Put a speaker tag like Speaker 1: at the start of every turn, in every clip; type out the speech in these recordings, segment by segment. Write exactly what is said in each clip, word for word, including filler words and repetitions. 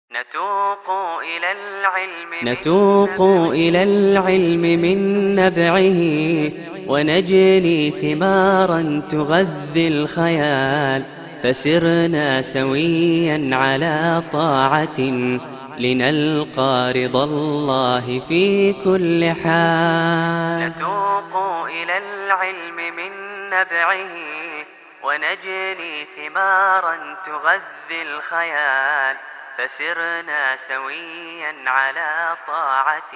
Speaker 1: نتوق إلى العلم نتوق إلى العلم من نبعه، ونجني ثمارا تغذي الخيال، فسرنا سويا على طاعة لنلقى رضا الله في كل حال. نتوق إلى العلم من نبعه، ونجني ثمارا تغذي الخيال، فسرنا سويا على طاعة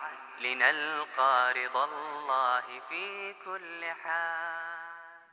Speaker 1: لنلقى رضا الله في كل حال.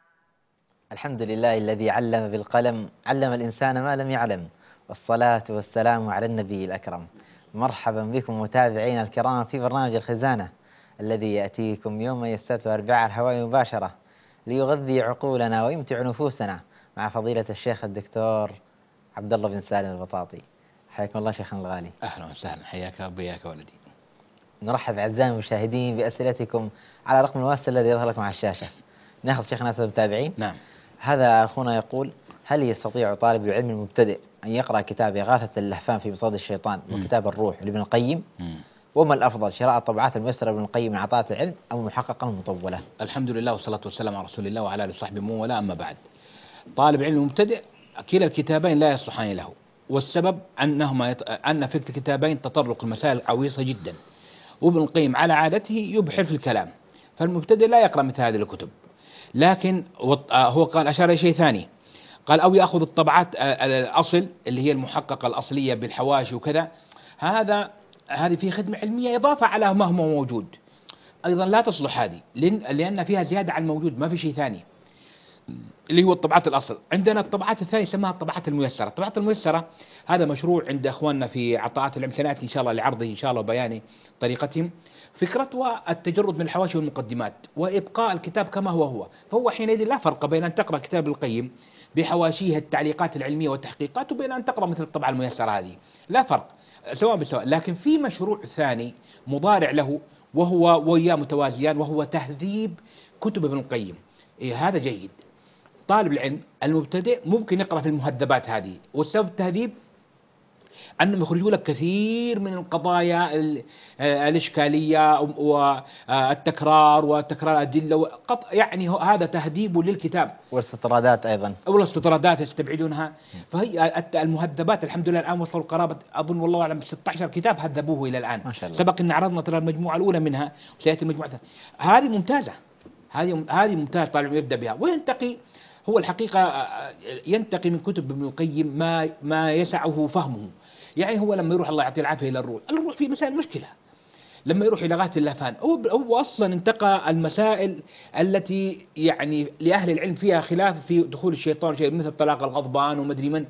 Speaker 2: الحمد لله الذي علم بالقلم، علم الإنسان ما لم يعلم، والصلاة والسلام على النبي الأكرم. مرحبا بكم متابعينا الكرام في برنامج الخزانة الذي يأتيكم يوم السبت والأربعاء على الهواء مباشرة، ليغذي عقولنا ويمتع نفوسنا مع فضيلة الشيخ الدكتور عبد الله بن سالم البطاطي. حياكم الله شيخنا الغالي.
Speaker 3: أهلا وسهلا، حياك وبياك ولدي.
Speaker 2: نرحب أعزائي المشاهدين بأسئلتكم على رقم الواتساب الذي يظهر لكم على الشاشة. ناخذ شيخنا أسئلة المتابعين.
Speaker 3: نعم.
Speaker 2: هذا أخونا يقول: هل يستطيع طالب العلم المبتدئ أن يقرأ كتاب إغاثة اللهفان في مصاد الشيطان وكتاب الروح لابن القيم؟ مم. وما الأفضل، شراء الطبعات الميسرة لابن القيم من عطاء العلم أو المحققة المطولة؟
Speaker 3: الحمد لله والصلاة والسلام على رسول الله وعلى آله وصحبه ومن والاه، أما بعد. طالب علم مبتدئ كلا الكتابين لا يصلحان له، والسبب أنهما يت... أن في الكتابين تطرق المسائل عويصة جدا، وابن القيم على عادته يبحر في الكلام، فالمبتدئ لا يقرأ مثل هذه الكتب. لكن هو قال أشار إلى شيء ثاني، قال أو يأخذ الطبعات الأصل اللي هي المحققة الأصلية بالحواشي وكذا، هذا هذه في خدمة علمية إضافة على ما هو موجود. أيضا لا تصلح هذه لأن فيها زيادة عن الموجود، ما في شيء ثاني اللي هو الطبعات الأصل. عندنا الطبعات الثانية سماها الطبعات الميسرة. الطبعات الميسرة هذا مشروع عند أخواننا في عطاءات العلم، سنأتي إن شاء الله لعرضه إن شاء الله وبيان طريقتهم. فكرتها التجرد من الحواشي والمقدمات وإبقاء الكتاب كما هو هو، فهو حينئذ لا فرق بين أن تقرأ كتاب القيم بحواشيه التعليقات العلمية والتحقيقات وبين أن تقرأ مثل الطبعة الميسرة هذه، لا فرق سواء بسواء. لكن في مشروع ثاني مضارع له وهو وياه متوازيان، وهو تهذيب كتب ابن القيم. إيه هذا جيد. طالب العلم المبتدئ ممكن يقرأ في المهذبات هذه، والسبب التهذيب أنهم يخرجوا لك كثير من القضايا الإشكالية والتكرار وتكرار الأدلة، يعني هذا تهذيب للكتاب.
Speaker 2: والاستطرادات أيضا،
Speaker 3: والاستطرادات يستبعدونها. فهي المهذبات الحمد لله الآن وصلوا قرابة أظن والله أعلم ستة عشر كتاب هذبوه إلى الآن،
Speaker 2: ما شاء الله.
Speaker 3: سبق أن عرضنا ترى المجموعة الأولى منها وسيأتي المجموعة الثانية. هذه ممتازة، هذه هذه ممتاز طالب يبدأ بها وينتقي. هو الحقيقة ينتقي من كتب ابن القيم ما ما يسعه فهمه. يعني هو لما يروح الله يعطيه العافية إلى الروح، الروح فيه مسائل مشكلة. لما يروح إلى غاية اللهفان هو هو أصلا انتقى المسائل التي يعني لأهل العلم فيها خلاف في دخول الشيطان، شيء مثل طلاق الغضبان ومدري من،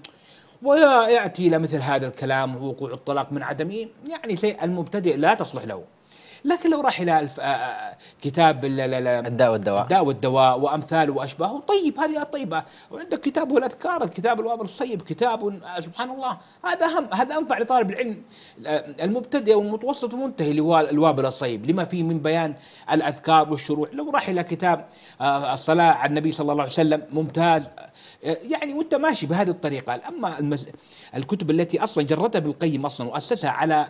Speaker 3: ويأتي إلى مثل هذا الكلام ووقوع الطلاق من عدمه، يعني شيء المبتدئ لا تصلح له. لكن لو راح إلى كتاب
Speaker 2: الداء والدواء
Speaker 3: الداء والدواء وأمثاله وأشباهه، طيب هذه طيبة. وعندك كتابه الأذكار، الكتاب الوابل الصيب، كتاب سبحان الله، هذا أهم، هذا أنفع لطالب العلم المبتدئ والمتوسط والمنتهي اللي هو الوابل الصيب، لما فيه من بيان الأذكار والشروح. لو راح إلى كتاب الصلاة على النبي صلى الله عليه وسلم ممتاز، يعني وانت ماشي بهذه الطريقة. أما المز... الكتب التي أصلا جردها بالقيم أصلا وأسسها على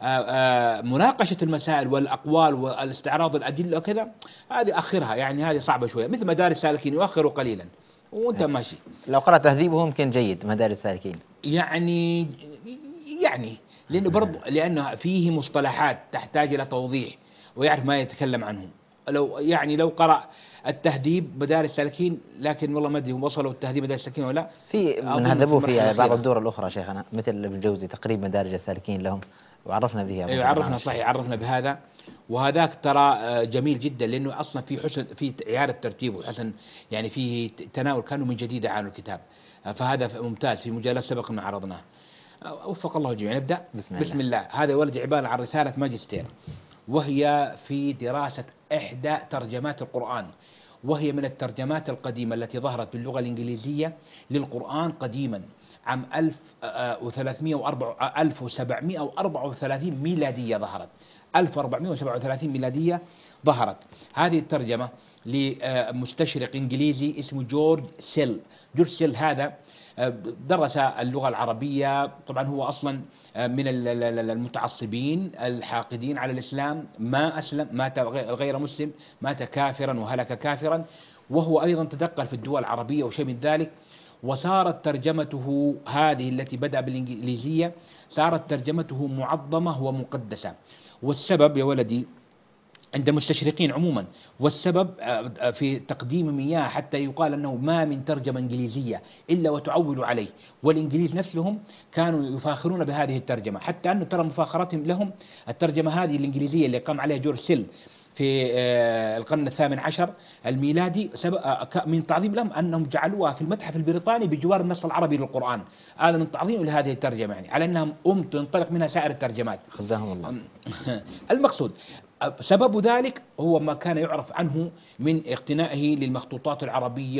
Speaker 3: مناقشة المسائل والأقوال والاستعراض الأدلة وكذا، هذه أخرها، يعني هذه صعبة شوية، مثل مدارس السالكين يؤخروا قليلا وانت ماشي.
Speaker 2: لو قرأ تهذيبه ممكن جيد مدارس السالكين،
Speaker 3: يعني يعني لأنه برضو لأنه فيه مصطلحات تحتاج إلى توضيح ويعرف ما يتكلم عنهم. لو يعني لو قرأ التهذيب مدارس السالكين، لكن والله ما ادري هم وصلوا التهذيب مدارس السالكين ولا لا.
Speaker 2: في من هذبوه في بعض الدور الأخرى شيخنا، مثل ابن الجوزي تقريب مدارج السالكين لهم، وعرفنا به.
Speaker 3: أيوة عرفنا صحيح، عرفنا بهذا. وهذاك ترى جميل جدا لأنه أصلا في حسن، في إعادة ترتيب وحسن، يعني فيه تناول كانوا من جديد عن الكتاب، فهذا ممتاز. في مجالات سبق ما عرضناه. وفق الله الجميع. نبدأ.
Speaker 2: بسم الله.
Speaker 3: بسم الله. هذا ولد عبارة عن رسالة ماجستير، وهي في دراسة إحدى ترجمات القرآن، وهي من الترجمات القديمة التي ظهرت باللغة الإنجليزية للقرآن قديما عام ألف وسبعمائة وأربعة وثلاثين ميلادية ظهرت، ألف وأربعمائة وسبعة وثلاثين ميلادية ظهرت هذه الترجمة. لمستشرق إنجليزي اسمه جورج سيل. جورج سيل هذا درس اللغة العربية، طبعا هو أصلا من المتعصبين الحاقدين على الإسلام، ما أسلم، مات غير مسلم، مات كافرا وهلك كافرا، وهو أيضا تدقل في الدول العربية وشيء من ذلك. وصارت ترجمته هذه التي بدأ بالإنجليزية صارت ترجمته معظمة ومقدسة. والسبب يا ولدي عند المستشرقين عموما، والسبب في تقديمهم إياه حتى يقال أنه ما من ترجمة إنجليزية إلا وتعولوا عليه، والإنجليز نفسهم كانوا يفاخرون بهذه الترجمة، حتى أنه ترى مفاخرتهم لهم الترجمة هذه الإنجليزية اللي قام عليها جورج سيل في القرن الثامن عشر الميلادي من تعظيم لهم أنهم جعلوها في المتحف البريطاني بجوار النص العربي للقرآن. هذا من تعظيم لهذه الترجمة، يعني على أنها أم تنطلق منها سائر الترجمات.
Speaker 2: خذهم الله.
Speaker 3: المقصود سبب ذلك هو ما كان يعرف عنه من اقتنائه للمخطوطات العربية،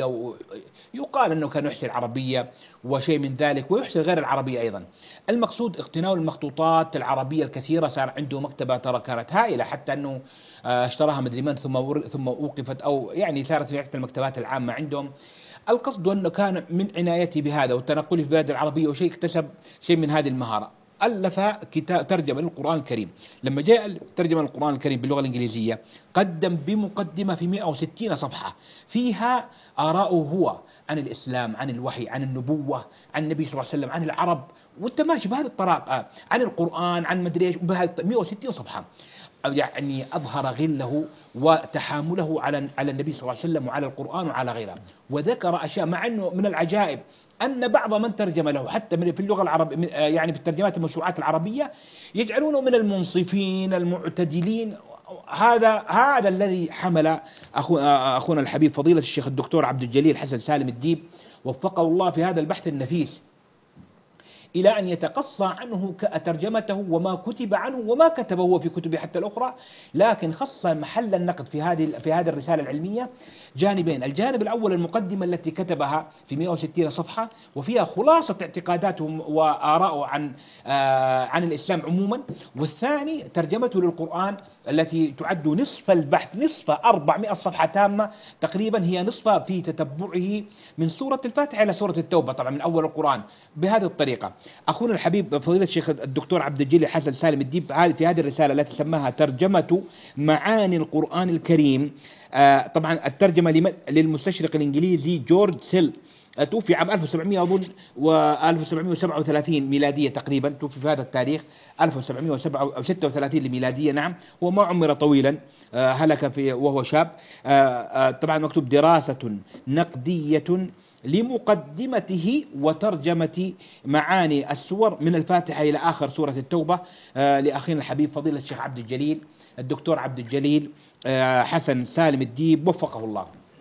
Speaker 3: ويقال أنه كان يحسن العربية وشيء من ذلك، ويحسن غير العربية أيضا. المقصود اقتناء المخطوطات العربية الكثيرة، صار عنده مكتبة ترى كانت هائلة، حتى أنه اشتراها مدري من ثم ثم أوقفت، أو يعني صارت في المكتبات العامة عندهم. القصد أنه كان من عنايته بهذا وتنقله في البلاد العربية وشيء اكتسب شيء من هذه المهارة. ألف كتاب ترجمة للقرآن الكريم. لما جاء ترجمة القرآن الكريم باللغة الإنجليزية قدم بمقدمة في مئة وستين صفحة فيها آراءه هو عن الإسلام، عن الوحي، عن النبوة، عن النبي صلى الله عليه وسلم، عن العرب، وانت ماشي بهذه الطريقة، عن القرآن، عن مدري ايش، بهذه مئة وستين صفحة. يعني أظهر غله وتحامله على على النبي صلى الله عليه وسلم وعلى القرآن وعلى غيره، وذكر أشياء مع أنه من العجائب أن بعض من ترجم له حتى في اللغة العربية، يعني في الترجمات الموسوعات العربية، يجعلونه من المنصفين المعتدلين. هذا هذا الذي حمل أخونا, أخونا الحبيب فضيلة الشيخ الدكتور عبد الجليل حسن سالم الديب وفقه الله في هذا البحث النفيس إلى أن يتقصى عنه ترجمته وما كتب عنه وما كتبه هو في كتبه حتى الأخرى، لكن خص محل النقد في هذه في هذه الرسالة العلمية جانبين. الجانب الأول المقدمة التي كتبها في مئة وستين صفحة وفيها خلاصة اعتقاداته وآراءه عن آه عن الإسلام عموما، والثاني ترجمته للقرآن التي تعد نصف البحث، نصف أربعمئة صفحة تامة تقريبا، هي نصف في تتبعه من سورة الفاتحة إلى سورة التوبة، طبعا من أول القرآن بهذه الطريقة. أخونا الحبيب فضيلة الشيخ الدكتور عبد الجليل حسن سالم الديب في هذه الرسالة التي سماها ترجمة معاني القرآن الكريم، آه طبعا الترجمة للمستشرق الإنجليزي جورج سيل، توفي عام ألف وسبعمئة أظن وألف وسبعمئة وسبعة وثلاثين ميلادية تقريبا، توفي في هذا التاريخ ألف وسبعمئة وستة وثلاثين الميلادية. نعم، وما عمر طويلا، آه هلك في وهو شاب. آه آه طبعا مكتوب دراسة نقدية لمقدمته وترجمة معاني السور من الفاتحة إلى آخر سورة التوبة، آه لأخينا الحبيب فضيلة الشيخ عبد الجليل الدكتور عبد الجليل آه حسن سالم الديب وفقه الله.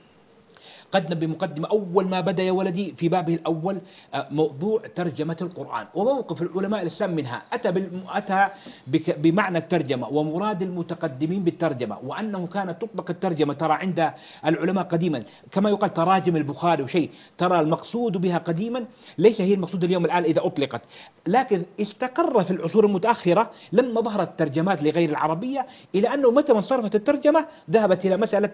Speaker 3: قدم بمقدمة أول ما بدأ يا ولدي في بابه الأول موضوع ترجمة القرآن وموقف العلماء الإسلام منها. أتى, أتى بمعنى الترجمة ومراد المتقدمين بالترجمة، وأنه كانت تطلق الترجمة ترى عند العلماء قديما كما يقال تراجم البخاري وشيء، ترى المقصود بها قديما ليس هي المقصود اليوم الآن إذا أطلقت، لكن استقر في العصور المتأخرة لما ظهرت الترجمات لغير العربية، إلى أنه متى ما انصرفت الترجمة ذهبت إلى مسألة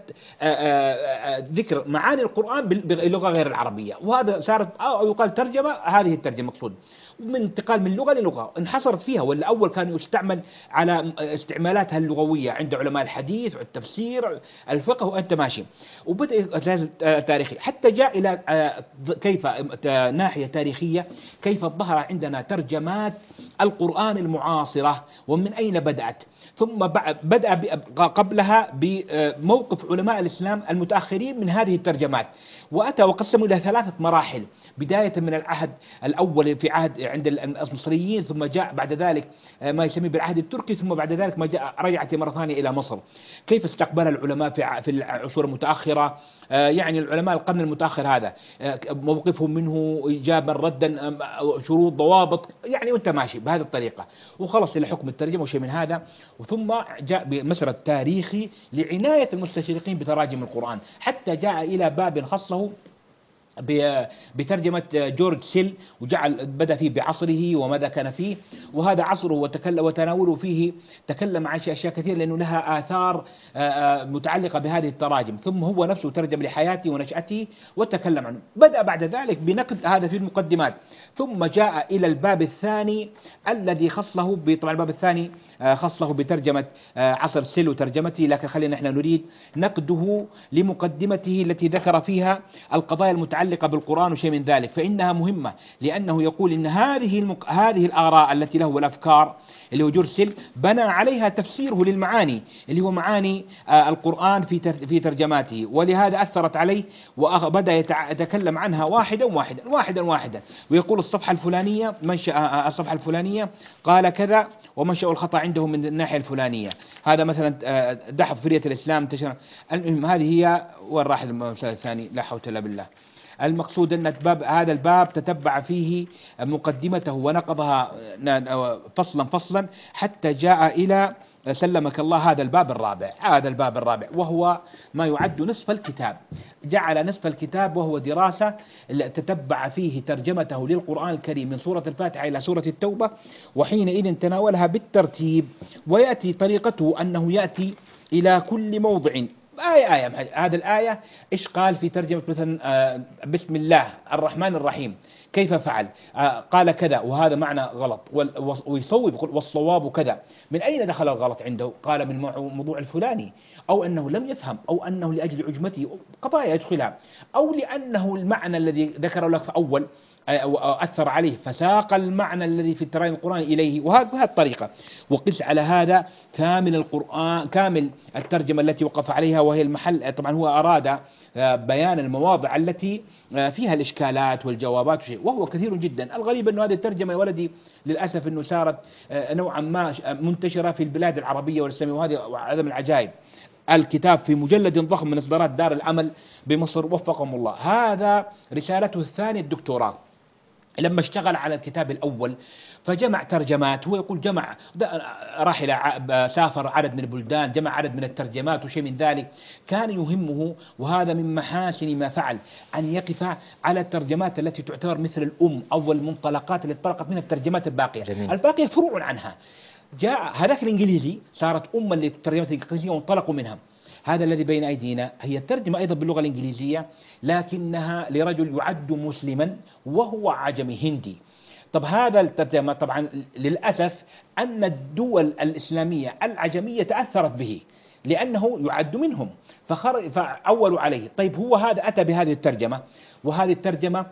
Speaker 3: ذكر معاني القرآن باللغة غير العربية، وهذا صارت أو يقال ترجمة، هذه الترجمة مقصود من انتقال من لغة للغة انحصرت فيها. والأول كان يستعمل على استعمالاتها اللغوية عند علماء الحديث والتفسير الفقه وأنت ماشي، وبدأ تاريخي حتى جاء إلى كيف ناحية تاريخية كيف ظهر عندنا ترجمات القرآن المعاصرة ومن أين بدأت، ثم بدأ قبلها بموقف علماء الإسلام المتأخرين من هذه الترجمات، وأتى وقسموا إلى ثلاثة مراحل، بداية من العهد الأول في عهد عند المصريين، ثم جاء بعد ذلك ما يسمى بالعهد التركي، ثم بعد ذلك ما جاء رجعت مرة ثانية إلى مصر. كيف استقبل العلماء في العصور المتأخرة، يعني العلماء القرن المتأخر هذا موقفهم منه إيجابا ردا، شروط ضوابط، يعني وانت ماشي بهذه الطريقة وخلص إلى حكم الترجمة وشيء من هذا. وثم جاء بمسار التاريخي لعناية المستشرقين بتراجم القرآن، حتى جاء إلى باب خصه بترجمة جورج سيل، وجعل بدأ فيه بعصره وماذا كان فيه، وهذا عصره وتكلم وتناوله فيه، تكلم عن أشياء كثيرة لأنه لها آثار متعلقة بهذه التراجم. ثم هو نفسه ترجم لحياته ونشأته وتكلم عنه. بدأ بعد ذلك بنقد هذا في المقدمات، ثم جاء إلى الباب الثاني الذي خصه، طبعا الباب الثاني خصه بترجمة عصر سيل وترجمته، لكن خلينا نحن نريد نقده لمقدمته التي ذكر فيها القضايا المتعلقة بالقرآن وشيء من ذلك، فإنها مهمة، لأنه يقول إن هذه المق... هذه الآراء التي له والأفكار اللي هو جرسل بنى عليها تفسيره للمعاني اللي هو معاني القرآن في تر... في ترجماته، ولهذا أثرت عليه وبدأ يتكلم عنها واحدا واحدا واحدا واحدا، ويقول الصفحة الفلانية منشأ الصفحة الفلانية قال كذا ومنشأ الخطأ عنده من الناحية الفلانية. هذا مثلا دحض فرية الإسلام تشرح. المهم هذه هي. وين راح المثال الثاني؟ لا حول ولا بالله. المقصود أن باب هذا الباب تتبع فيه مقدمته ونقضها فصلا فصلا حتى جاء إلى سلمك الله هذا الباب الرابع. هذا الباب الرابع وهو ما يعد نصف الكتاب، جعل نصف الكتاب وهو دراسة تتبع فيه ترجمته للقرآن الكريم من سورة الفاتحة إلى سورة التوبة، وحينئذ تناولها بالترتيب. ويأتي طريقته أنه يأتي إلى كل موضع آية آية. هذا الآية إيش قال في ترجمة مثلا آه بسم الله الرحمن الرحيم كيف فعل؟ آه قال كذا وهذا معنى غلط، ويصوب يقول والصواب كذا. من أين دخل الغلط عنده؟ قال من موضوع الفلاني، أو أنه لم يفهم، أو أنه لأجل عجمته قضايا يدخلها، أو لأنه المعنى الذي ذكره لك في أول أثر عليه فساق المعنى الذي في التراجم القرآن إليه، وهذه الطريقة. وقس على هذا كامل القرآن، كامل الترجمة التي وقف عليها، وهي المحل. طبعا هو أراد بيان المواضع التي فيها الإشكالات والجوابات وشيء، وهو كثير جدا. الغريب أن هذه الترجمة يا ولدي للأسف أنه صارت نوعا ما منتشرة في البلاد العربية والإسلامية، وهذه عدم العجائب. الكتاب في مجلد ضخم من إصدارات دار العمل بمصر وفقهم الله. هذا رسالته الثانية الدكتوراه. لما اشتغل على الكتاب الأول فجمع ترجمات، هو يقول جمع راح إلى سافر عدد من البلدان، جمع عدد من الترجمات وشيء من ذلك. كان يهمه، وهذا من محاسن ما فعل، أن يقف على الترجمات التي تعتبر مثل الأم أو المنطلقات التي طلقت منها الترجمات الباقية. جميل. الباقية فروع عنها. جاء هذاك الإنجليزي صارت أما اللي ترجمت الإنجليزية وانطلقوا منها. هذا الذي بين أيدينا هي الترجمة أيضا باللغة الإنجليزية، لكنها لرجل يعد مسلما وهو عجمي هندي. طب هذا الترجمة طبعا للأسف أن الدول الإسلامية العجمية تأثرت به لأنه يعد منهم فأولوا عليه. طيب هو هذا أتى بهذه الترجمة، وهذه الترجمة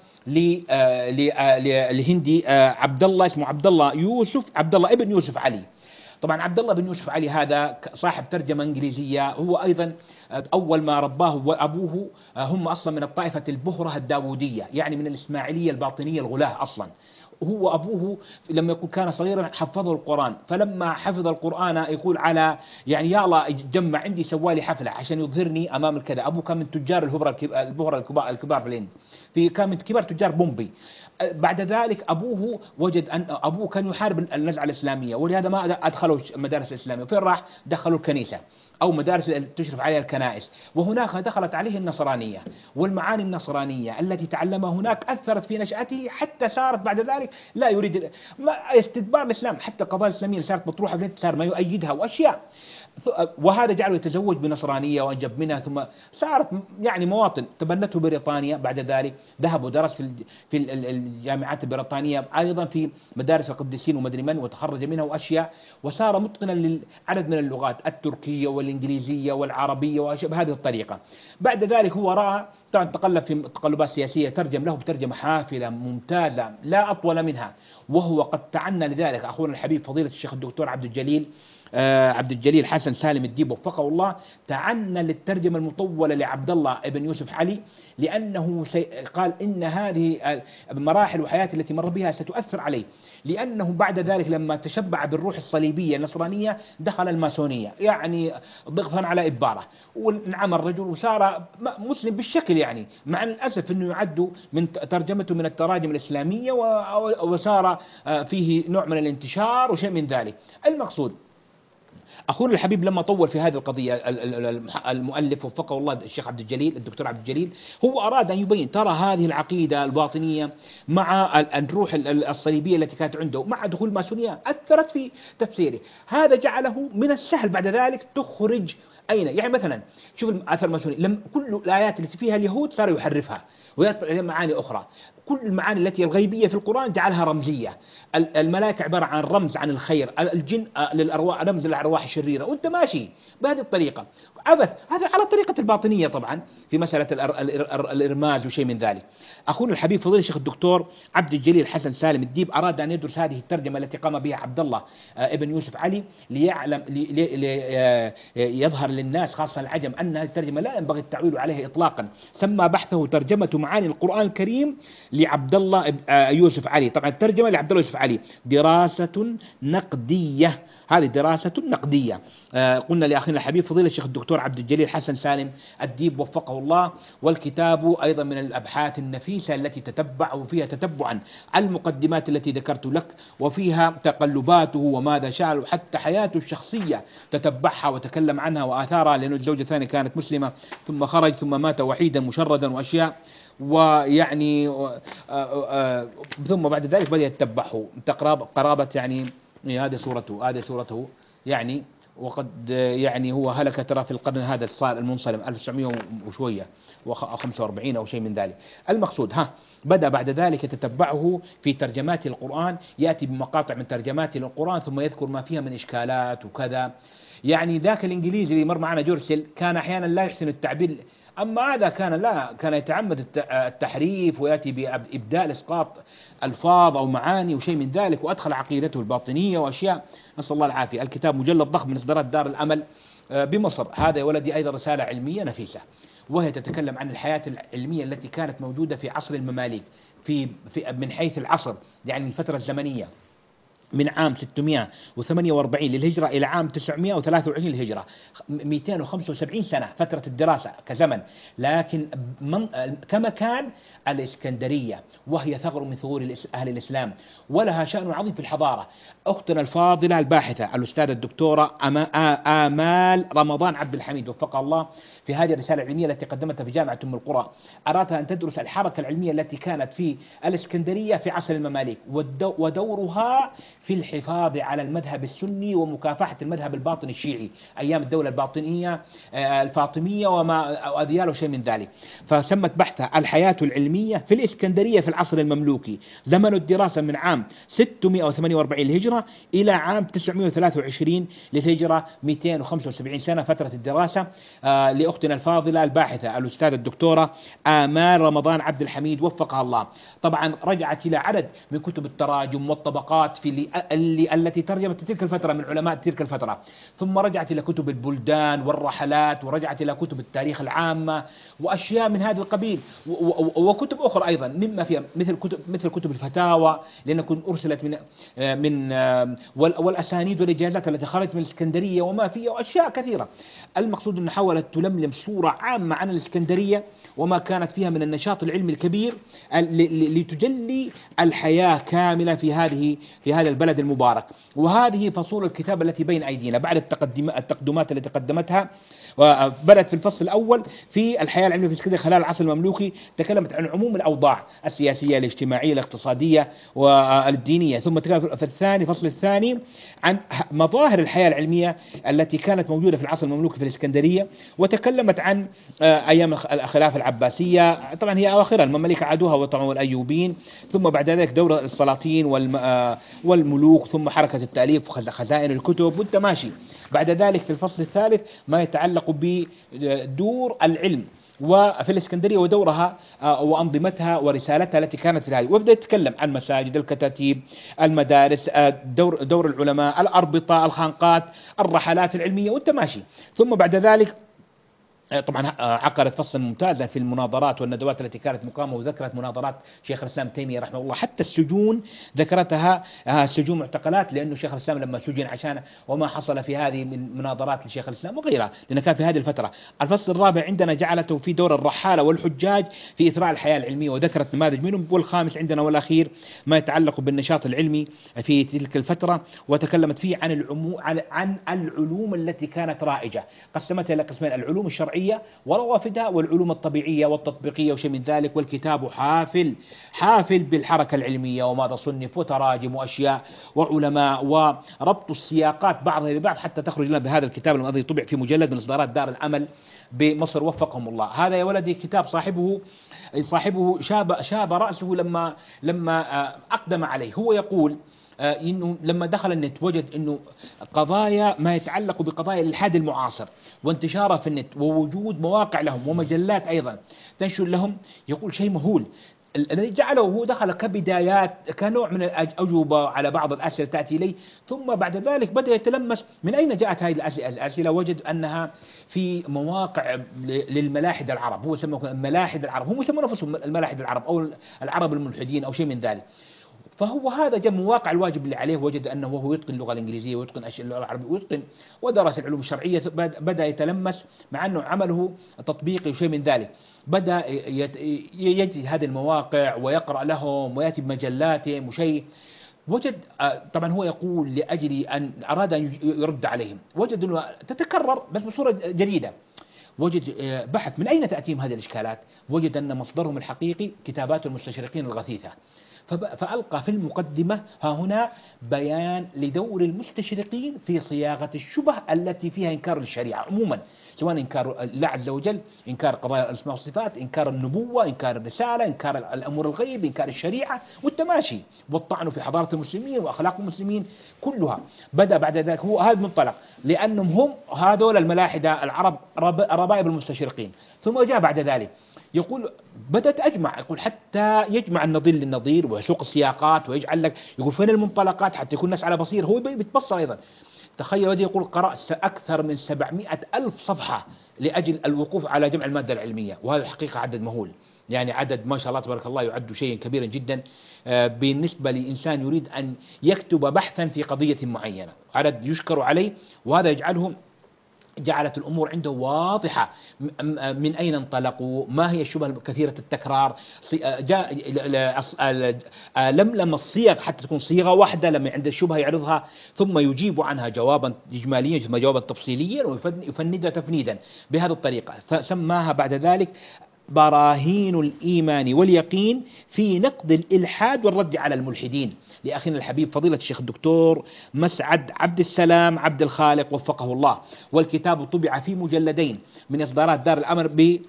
Speaker 3: لهندي عبد الله، اسمه عبد الله يوسف، عبد الله ابن يوسف علي. طبعا عبد الله بن يوسف علي هذا صاحب ترجمة إنجليزية، هو أيضا أول ما رباه وأبوه هم أصلا من الطائفة البهرة الداودية، يعني من الإسماعيلية الباطنية الغلاة أصلا. هو أبوه لما يقول كان صغيرا حفظه القرآن، فلما حفظ القرآن يقول على يعني يا الله جمع عندي سوالي حفلة عشان يظهرني أمام الكذا. أبوه كان من تجار الهبرة البهرة الكبار في الهند، في كان من كبار تجار بومبي. بعد ذلك أبوه وجد أن أبوه كان يحارب النزعة الإسلامية، ولهذا ما أدخلوا المدارس الإسلامية. فين راح؟ دخلوا الكنيسة أو مدارس تشرف عليها الكنائس، وهناك دخلت عليه النصرانية والمعاني النصرانية التي تعلمها هناك أثرت في نشأته، حتى صارت بعد ذلك لا يريد ما استدبار الإسلام، حتى القضايا الإسلامية اللي صارت مطروحة في صار ما يؤيدها وأشياء، وهذا جعله يتزوج بنصرانية وأنجب منها، ثم صارت يعني مواطن تبنته بريطانيا. بعد ذلك ذهب ودرس في في الجامعات البريطانية، أيضا في مدارس القديسين ومدري من، وتخرج منها وأشياء، وصار متقنا لعدد من اللغات التركية والإنجليزية والعربية وأشياء بهذه الطريقة. بعد ذلك هو رأى طبعا تقلب في تقلبات سياسية، ترجم له بترجمة حافلة ممتازة لا أطول منها، وهو قد تعنى لذلك. أخونا الحبيب فضيلة الشيخ الدكتور عبد الجليل آه عبد الجليل حسن سالم الديب وفقه الله تعنى للترجمة المطولة لعبد الله ابن يوسف علي، لأنه قال إن هذه المراحل وحياته التي مر بها ستؤثر عليه، لأنه بعد ذلك لما تشبع بالروح الصليبية النصرانية دخل الماسونية، يعني ضغطا على إبارة، وانعم الرجل وصار مسلم بالشكل، يعني مع الأسف أنه يعد من ترجمته من التراجم الإسلامية، وصار فيه نوع من الانتشار وشيء من ذلك. المقصود أخونا الحبيب لما طول في هذه القضية المؤلف وفقه الله الشيخ عبد الجليل الدكتور عبد الجليل، هو أراد أن يبين ترى هذه العقيدة الباطنية مع الروح الصليبية التي كانت عنده مع دخول الماسونية أثرت في تفسيره. هذا جعله من السهل بعد ذلك تخرج أين، يعني مثلا شوف الأثر الماسوني، لم كل الآيات التي فيها اليهود صار يحرفها ويطلع عليها معاني أخرى. كل المعاني التي الغيبية في القرآن جعلها رمزية. الملائكة عبارة عن رمز عن الخير، الجن للأرواح رمز للأرواح الشريرة، وأنت ماشي بهذه الطريقة عبث. هذا على طريقة الباطنية طبعا في مسألة الإرماز وشيء من ذلك. أخونا الحبيب فضيلة الشيخ الدكتور عبد الجليل حسن سالم الديب أراد أن يدرس هذه الترجمة التي قام بها عبد الله ابن يوسف علي ليعلم ليظهر للناس خاصة العجم أن هذه الترجمة لا ينبغي التعويل عليها إطلاقا. سمى بحثه ترجمة معاني القرآن الكريم لعبد الله يوسف علي. طبعا الترجمة لعبد الله يوسف علي دراسة نقدية، هذه دراسة نقدية. آه قلنا لأخينا الحبيب فضيلة الشيخ الدكتور عبد الجليل حسن سالم الديب وفقه الله، والكتاب أيضا من الأبحاث النفيسة التي تتبع وفيها تتبعا على المقدمات التي ذكرت لك، وفيها تقلباته وماذا شاء حتى حياته الشخصية تتبعها وتكلم عنها وآثارها، لأن الزوجة الثانية كانت مسلمة ثم خرج ثم مات وحيدا مشردا وأشياء، ويعني آآ آآ ثم بعد ذلك بدأ يتبعه قرابة يعني هذه صورته هذه صورته يعني، وقد يعني هو هلك ترى في القرن هذا الصار المنصرم ألف وتسعمائة وشوية وخمسة وأربعين أو شيء من ذلك. المقصود ها بدأ بعد ذلك يتتبعه في ترجمات القرآن، يأتي بمقاطع من ترجمات القرآن ثم يذكر ما فيها من إشكالات وكذا. يعني ذاك الإنجليزي اللي مر معنا جورسل كان أحيانا لا يحسن التعبير، أما هذا كان لا كان يتعمد التحريف ويأتي بإبدال إسقاط ألفاظ أو معاني وشيء من ذلك، وأدخل عقيدته الباطنية وأشياء، نسأل الله العافية. الكتاب مجلد ضخم من إصدارات دار الأمل بمصر. هذا يا ولدي أيضا رسالة علمية نفيسة، وهي تتكلم عن الحياة العلمية التي كانت موجودة في عصر المماليك في, في من حيث العصر، يعني الفترة الزمنية من عام ستمائة وثمانية وأربعين للهجرة إلى عام تسعمائة وثلاثة وعشرين للهجرة، مئتين وخمسة وسبعين سنة فترة الدراسة كزمن. لكن من كما كان الإسكندرية وهي ثغر من ثغور أهل الإسلام ولها شأن عظيم في الحضارة. أختنا الفاضلة الباحثة الأستاذة الدكتورة آمال رمضان عبد الحميد وفقها الله في هذه الرسالة العلمية التي قدمتها في جامعة أم القرى، أرادها أن تدرس الحركة العلمية التي كانت في الإسكندرية في عصر المماليك ودورها في الحفاظ على المذهب السني ومكافحة المذهب الباطني الشيعي أيام الدولة الباطنية الفاطمية وما أذيال وشيء من ذلك. فسمت بحثها الحياة العلمية في الإسكندرية في العصر المملوكي، زمن الدراسة من عام ستمائة وثمانية وأربعين للهجرة إلى عام تسعمائة وثلاثة وعشرين للهجرة، مئتين وخمسة وسبعين سنة فترة الدراسة. آه لأختنا الفاضلة الباحثة الأستاذة الدكتورة آمال رمضان عبد الحميد وفقها الله. طبعا رجعت إلى عدد من كتب التراجم والطبقات في اللي التي ترجمت تلك الفترة من علماء تلك الفترة، ثم رجعت إلى كتب البلدان والرحلات، ورجعت إلى كتب التاريخ العامة وأشياء من هذا القبيل، وكتب أخرى أيضا مما فيها مثل كتب مثل كتب الفتاوى، لأن كنت أرسلت من من والأسانيد والإجازات التي خرجت من الإسكندرية وما فيها وأشياء كثيرة. المقصود أن حاولت تلملم صورة عامة عن الإسكندرية وما كانت فيها من النشاط العلمي الكبير لتجلي الحياة كاملة في هذه في هذا البلد المبارك. وهذه فصول الكتاب التي بين أيدينا بعد التقدمات التي قدمتها. وبدأت في الفصل الأول في الحياة العلمية في اسكندرية خلال العصر المملوكي، تكلمت عن عموم الأوضاع السياسية الاجتماعية الاقتصادية والدينية، ثم تكلمت في الثاني الفصل الثاني عن مظاهر الحياة العلمية التي كانت موجودة في العصر المملوكي في الإسكندرية، وتكلمت عن أيام الخلافة العباسية، طبعا هي أواخرها المماليك عادوها وطبعا الأيوبيين، ثم بعد ذلك دور السلاطين والملوك، ثم حركة التأليف وخزائن الكتب والتماشي. بعد ذلك في الفصل الثالث ما يتعلق بدور العلم وفي الإسكندرية ودورها وأنظمتها ورسالتها التي كانت في هذه، وبدأ يتكلم عن مساجد، الكتاتيب، المدارس، دور, دور العلماء، الأربطة، الخانقات، الرحلات العلمية والتماشي. ثم بعد ذلك طبعا عقدت فصلا ممتازا في المناظرات والندوات التي كانت مقامة، وذكرت مناظرات شيخ الإسلام تيمية رحمه الله، حتى السجون ذكرتها، السجون معتقلات لأنه شيخ الإسلام لما سجن عشان وما حصل في هذه من مناظرات لشيخ الإسلام وغيرها، لأن كان في هذه الفترة. الفصل الرابع عندنا جعلته في دور الرحالة والحجاج في إثراء الحياة العلمية، وذكرت نماذج منهم. والخامس عندنا والأخير ما يتعلق بالنشاط العلمي في تلك الفترة، وتكلمت فيه عن العمو عن العلوم التي كانت رائجة، قسمتها إلى قسمين: العلوم الشرعية وروافدها، والعلوم الطبيعية والتطبيقية وشيء من ذلك. والكتاب حافل حافل بالحركة العلمية وماذا صنف وتراجم وأشياء وعلماء وربط السياقات بعضها ببعض حتى تخرج لنا بهذا الكتاب الذي طبع في مجلد من إصدارات دار الأمل بمصر وفقهم الله. هذا يا ولدي كتاب صاحبه صاحبه شاب شاب رأسه لما لما أقدم عليه. هو يقول إنه لما دخل النت وجد إنه قضايا ما يتعلق بقضايا الإلحاد المعاصر وانتشارها في النت ووجود مواقع لهم ومجلات أيضا تنشر لهم، يقول شيء مهول. الذي جعله هو دخل كبدايات كنوع من الأجوبة على بعض الأسئلة تأتي إليه، ثم بعد ذلك بدأ يتلمس من أين جاءت هذه الأسئلة. وجد أنها في مواقع للملاحد العرب، هو سموه ملاحد العرب، هم يسمون نفسهم الملاحد العرب أو العرب الملحدين أو شيء من ذلك. فهو هذا جاء من واقع الواجب اللي عليه، وجد أنه وهو يتقن اللغة الإنجليزية ويتقن أشياء اللغة العربية ويتقن ودرس العلوم الشرعية، بدأ يتلمس مع أنه عمله تطبيقي وشيء من ذلك، بدأ يجد هذه المواقع ويقرأ لهم ويأتي بمجلاتهم وشيء. وجد طبعا هو يقول لأجل أن أراد أن يرد عليهم، وجد أنه تتكرر بس بصورة جديدة. وجد بحث من أين تأتيهم هذه الإشكالات، وجد أن مصدرهم الحقيقي كتابات المستشرقين الغثيثة. فألقى في المقدمة ها هنا بيان لدور المستشرقين في صياغة الشبه التي فيها إنكار الشريعة عموما، سواء إنكار الله عز وجل، إنكار قضايا الأسماء والصفات، إنكار النبوة، إنكار الرسالة، إنكار الأمور الغيب، إنكار الشريعة والتماشي والطعن في حضارة المسلمين وأخلاق المسلمين كلها. بدأ بعد ذلك هو هذا المنطلق، لأنهم هم هذول الملاحدة العرب ربائب المستشرقين. ثم جاء بعد ذلك يقول بدأت أجمع، يقول حتى يجمع النظير للنظير ويسوق السياقات ويجعل لك، يقول فين المنطلقات حتى يكون الناس على بصير. هو بيتبصر أيضا. تخيل ودي يقول قرأت أكثر من سبعمائة ألف صفحة لأجل الوقوف على جمع المادة العلمية، وهذا الحقيقة عدد مهول، يعني عدد ما شاء الله تبارك الله يعد شيئا كبيرا جدا بالنسبة لإنسان يريد أن يكتب بحثا في قضية معينة، عدد يشكر عليه. وهذا يجعلهم جعلت الأمور عنده واضحة، من أين انطلقوا، ما هي الشبه كثيرة التكرار، جاء لملم الصيغ حتى تكون صيغة واحدة، لما عند الشبهة يعرضها ثم يجيب عنها جوابا إجماليا ثم جوابا تفصيليا ويفندها تفنيدا بهذه الطريقة. فسماها بعد ذلك براهين الإيمان واليقين في نقد الإلحاد والرد على الملحدين، لأخينا الحبيب فضيلة الشيخ الدكتور مسعد عبد السلام عبد الخالق وفقه الله. والكتاب طبع في مجلدين من إصدارات دار الأمر ب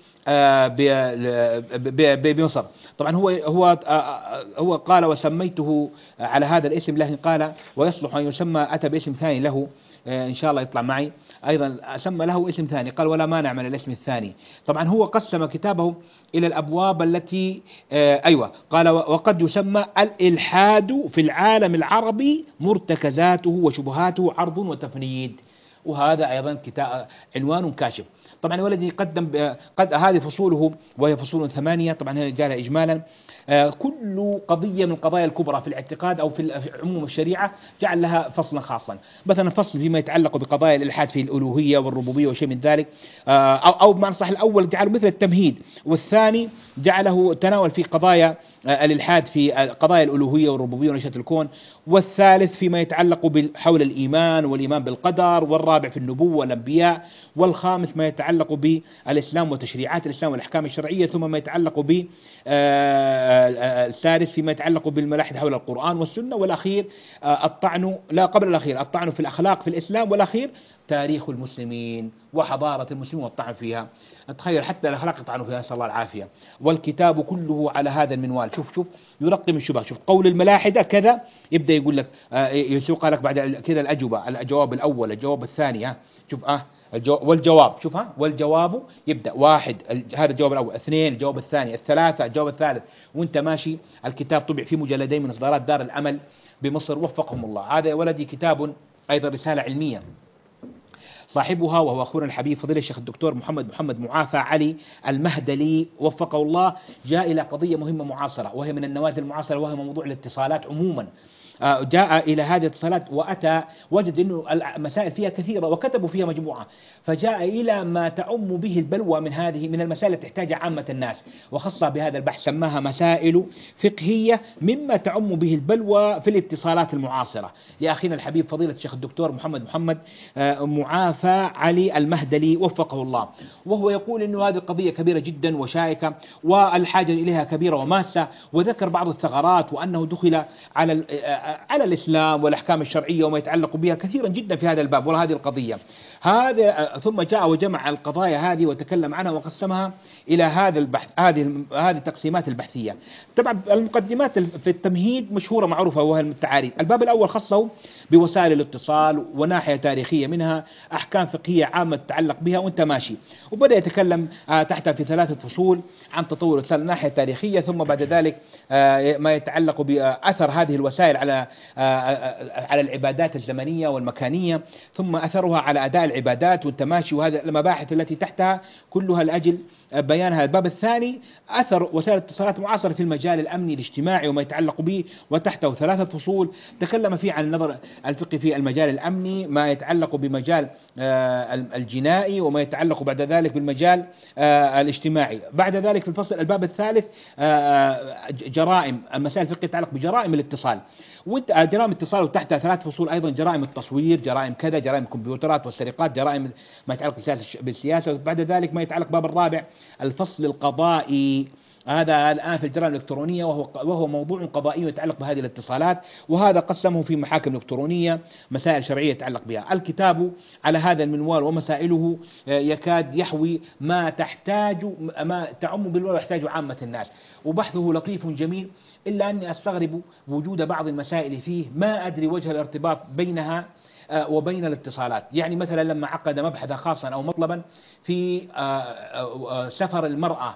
Speaker 3: بمصر. طبعا هو هو هو قال وسميته على هذا الاسم، لكن قال ويصلح أن يسمى، أتى باسم ثاني له إن شاء الله يطلع معي أيضا، سمى له اسم ثاني، قال ولا مانع من الاسم الثاني. طبعا هو قسم كتابه إلى الأبواب التي آه أيوة قال وقد يسمى الإلحاد في العالم العربي مرتكزاته وشبهاته عرض وتفنيد، وهذا أيضا كتاب عنوان كاشف. طبعا ولدي قدم قد هذه فصوله وهي فصول ثمانية، طبعا هي جاء إجمالا. آه كل قضية من القضايا الكبرى في الاعتقاد أو في عموم الشريعة جعل لها فصلا خاصا، مثلا فصل فيما يتعلق بقضايا الإلحاد في الألوهية والربوبية وشيء من ذلك، آه أو, أو بمعنى صح الأول جعله مثل التمهيد، والثاني جعله تناول في قضايا الإلحاد في قضايا الألوهية والربوبية ونشأة الكون، والثالث فيما يتعلق حول الإيمان والإيمان بالقدر، والرابع في النبوة والأنبياء، والخامس ما يتعلق بالإسلام وتشريعات الإسلام والأحكام الشرعية، ثم ما يتعلق ب السادس فيما يتعلق بالملاحد حول القرآن والسنة، والأخير الطعن لا قبل الأخير الطعن في الأخلاق في الإسلام، والأخير تاريخ المسلمين وحضارة المسلمين والطعن فيها. تخيل حتى الأخلاق يطعنوا فيها، نسأل الله العافية. والكتاب كله على هذا المنوال. شوف شوف يرقم الشبه، شوف قول الملاحدة كذا، يبدأ يقول لك آه يسوق لك بعد كذا الأجوبة، الجواب الأول الجواب الثاني، ها شوف اه الجواب والجواب، شوف ها والجواب يبدأ واحد هذا الجواب الأول، اثنين الجواب الثاني، الثلاثة الجواب الثالث، وانت ماشي. الكتاب طبع في مجلدين من إصدارات دار الأمل بمصر وفقهم الله. هذا يا ولدي كتاب أيضا رسالة علمية صاحبها وهو أخونا الحبيب فضيلة الشيخ الدكتور محمد محمد معافى علي المهدلي وفقه الله، جاء إلى قضية مهمة معاصرة وهي من النوازل المعاصرة، وهي موضوع الاتصالات عموما. جاء إلى هذه الاتصالات وأتى وجد أنه المسائل فيها كثيرة وكتبوا فيها مجموعة، فجاء إلى ما تعم به البلوى من هذه من المسائل التي تحتاجها عامة الناس، وخصها بهذا البحث سماها مسائل فقهية مما تعم به البلوى في الاتصالات المعاصرة، لأخينا الحبيب فضيلة الشيخ الدكتور محمد محمد معافى علي المهدلي وفقه الله. وهو يقول أنه هذه قضية كبيرة جدا وشائكة والحاجة إليها كبيرة وماسة، وذكر بعض الثغرات وأنه دخل على على الإسلام والأحكام الشرعية وما يتعلق بها كثيرا جدا في هذا الباب وهذه القضية. هذا ثم جاء وجمع القضايا هذه وتكلم عنها وقسمها إلى هذا البحث، هذه هذه التقسيمات البحثية. طبعا المقدمات في التمهيد مشهورة معروفة وهي التعاريف. الباب الأول خصه بوسائل الاتصال وناحية تاريخية منها، أحكام فقهية عامة تتعلق بها وانت ماشي، وبدأ يتكلم تحتها في ثلاثة فصول عن تطور الاتصال الناحية التاريخية، ثم بعد ذلك ما يتعلق بأثر هذه الوسائل على على العبادات الزمنية والمكانية، ثم أثرها على أداء العبادات والتماشي، وهذه المباحث التي تحتها كلها لأجل بيانها. الباب الثاني أثر وسائل الاتصالات المعاصرة في المجال الأمني الاجتماعي وما يتعلق به، وتحته ثلاثة فصول تكلم فيه عن النظر الفقهي في المجال الأمني، ما يتعلق بمجال الجنائي، وما يتعلق بعد ذلك بالمجال الاجتماعي. بعد ذلك في الفصل الباب الثالث جرائم المسائل الفقهية تتعلق بجرائم الاتصال، وجرائم الاتصال وتحتها ثلاث فصول أيضا، جرائم التصوير، جرائم كذا، جرائم الكمبيوترات والسرقات، جرائم ما يتعلق بالسياسة. وبعد ذلك ما يتعلق باب الرابع الفصل القضائي، هذا الآن في الجرائم الإلكترونية وهو وهو موضوع قضائي يتعلق بهذه الاتصالات، وهذا قسمه في محاكم إلكترونية، مسائل شرعية يتعلق بها. الكتاب على هذا المنوال ومسائله يكاد يحوي ما تحتاج ما تعم بالوضع يحتاج عامة الناس، وبحثه لطيف جميل، إلا أني أستغرب وجود بعض المسائل فيه ما أدري وجه الارتباط بينها وبين الاتصالات. يعني مثلا لما عقد مبحثا خاصا أو مطلبا في سفر المرأة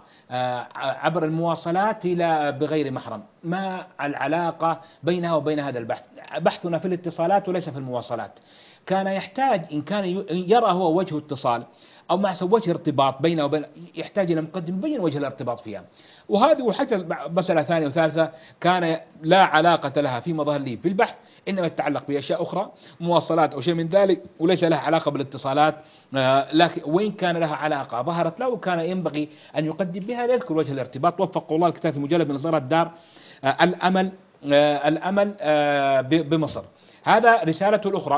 Speaker 3: عبر المواصلات إلى بغير محرم، ما العلاقة بينها وبين هذا البحث؟ بحثنا في الاتصالات وليس في المواصلات. كان يحتاج إن كان يرى هو وجه اتصال أو مع وجه ارتباط بينه وبين، يحتاج إلى مقدم يبين وجه الارتباط فيها. وهذه وحتى مسألة ثانية وثالثة كان لا علاقة لها فيما ظهر لي في البحث، إنما تتعلق بأشياء أخرى مواصلات أو شيء من ذلك، وليس لها علاقة بالاتصالات. لكن وإن كان لها علاقة ظهرت له كان ينبغي أن يقدم بها ليذكر وجه الارتباط. وفق الله الكتاب في مجلد من نظارة الدار الأمل الأمل بمصر. هذا رسالته الأخرى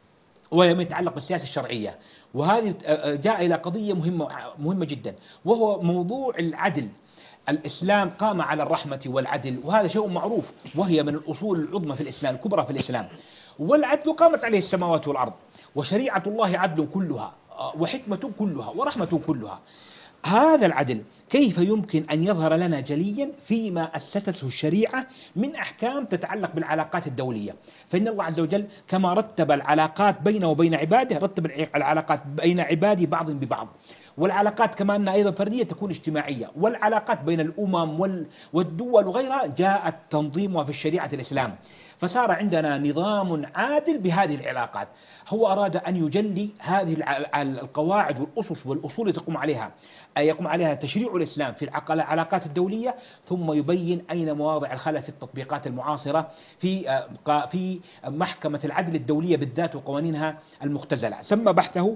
Speaker 3: وهي يتعلق بالسياسة الشرعية، وهذه جاء إلى قضية مهمة مهمة جدا، وهو موضوع العدل. الإسلام قام على الرحمة والعدل، وهذا شيء معروف، وهي من الأصول العظمى في الإسلام الكبرى في الإسلام. والعدل قامت عليه السماوات والأرض، وشريعة الله عدل كلها وحكمة كلها ورحمة كلها. هذا العدل كيف يمكن أن يظهر لنا جليا فيما أسسته الشريعة من أحكام تتعلق بالعلاقات الدولية؟ فإن الله عز وجل كما رتب العلاقات بينه وبين عباده رتب العلاقات بين عباده بعض ببعض، والعلاقات كما أنها أيضا فردية تكون اجتماعية، والعلاقات بين الأمم والدول وغيرها جاءت تنظيمها في الشريعة الإسلام. فصار عندنا نظام عادل بهذه العلاقات. هو أراد أن يجلي هذه القواعد والأسس والأصول تقوم عليها أي يقوم عليها تشريع الإسلام في العلاقات الدولية، ثم يبين أين مواضع الخلل في التطبيقات المعاصرة في في محكمة العدل الدولية بالذات وقوانينها المختزلة. سمى بحثه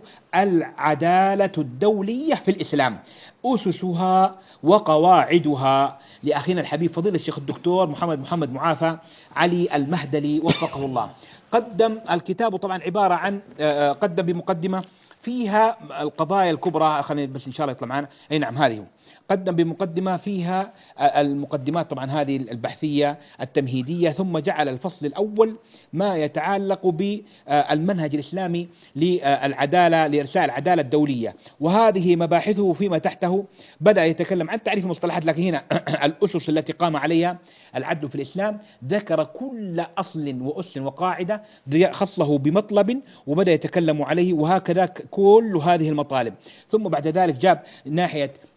Speaker 3: العدالة الدولية في الإسلام، أسسها وقواعدها، لأخينا الحبيب فضيلة الشيخ الدكتور محمد محمد معافى علي المهدلي وفقه الله. قدم الكتاب طبعا عبارة عن قدم بمقدمة فيها القضايا الكبرى، خلينا بس إن شاء الله يطلع معنا. أي نعم، هذه قدم بمقدمة فيها المقدمات طبعا هذه البحثية التمهيدية، ثم جعل الفصل الأول ما يتعلق بالمنهج الإسلامي للعدالة لإرساء العدالة الدولية، وهذه مباحثه فيما تحته. بدأ يتكلم عن تعريف المصطلحات، لكن هنا الأسس التي قام عليها العدل في الإسلام، ذكر كل أصل وأس وقاعدة خصه بمطلب وبدأ يتكلم عليه، وهكذا كل هذه المطالب. ثم بعد ذلك جاب ناحية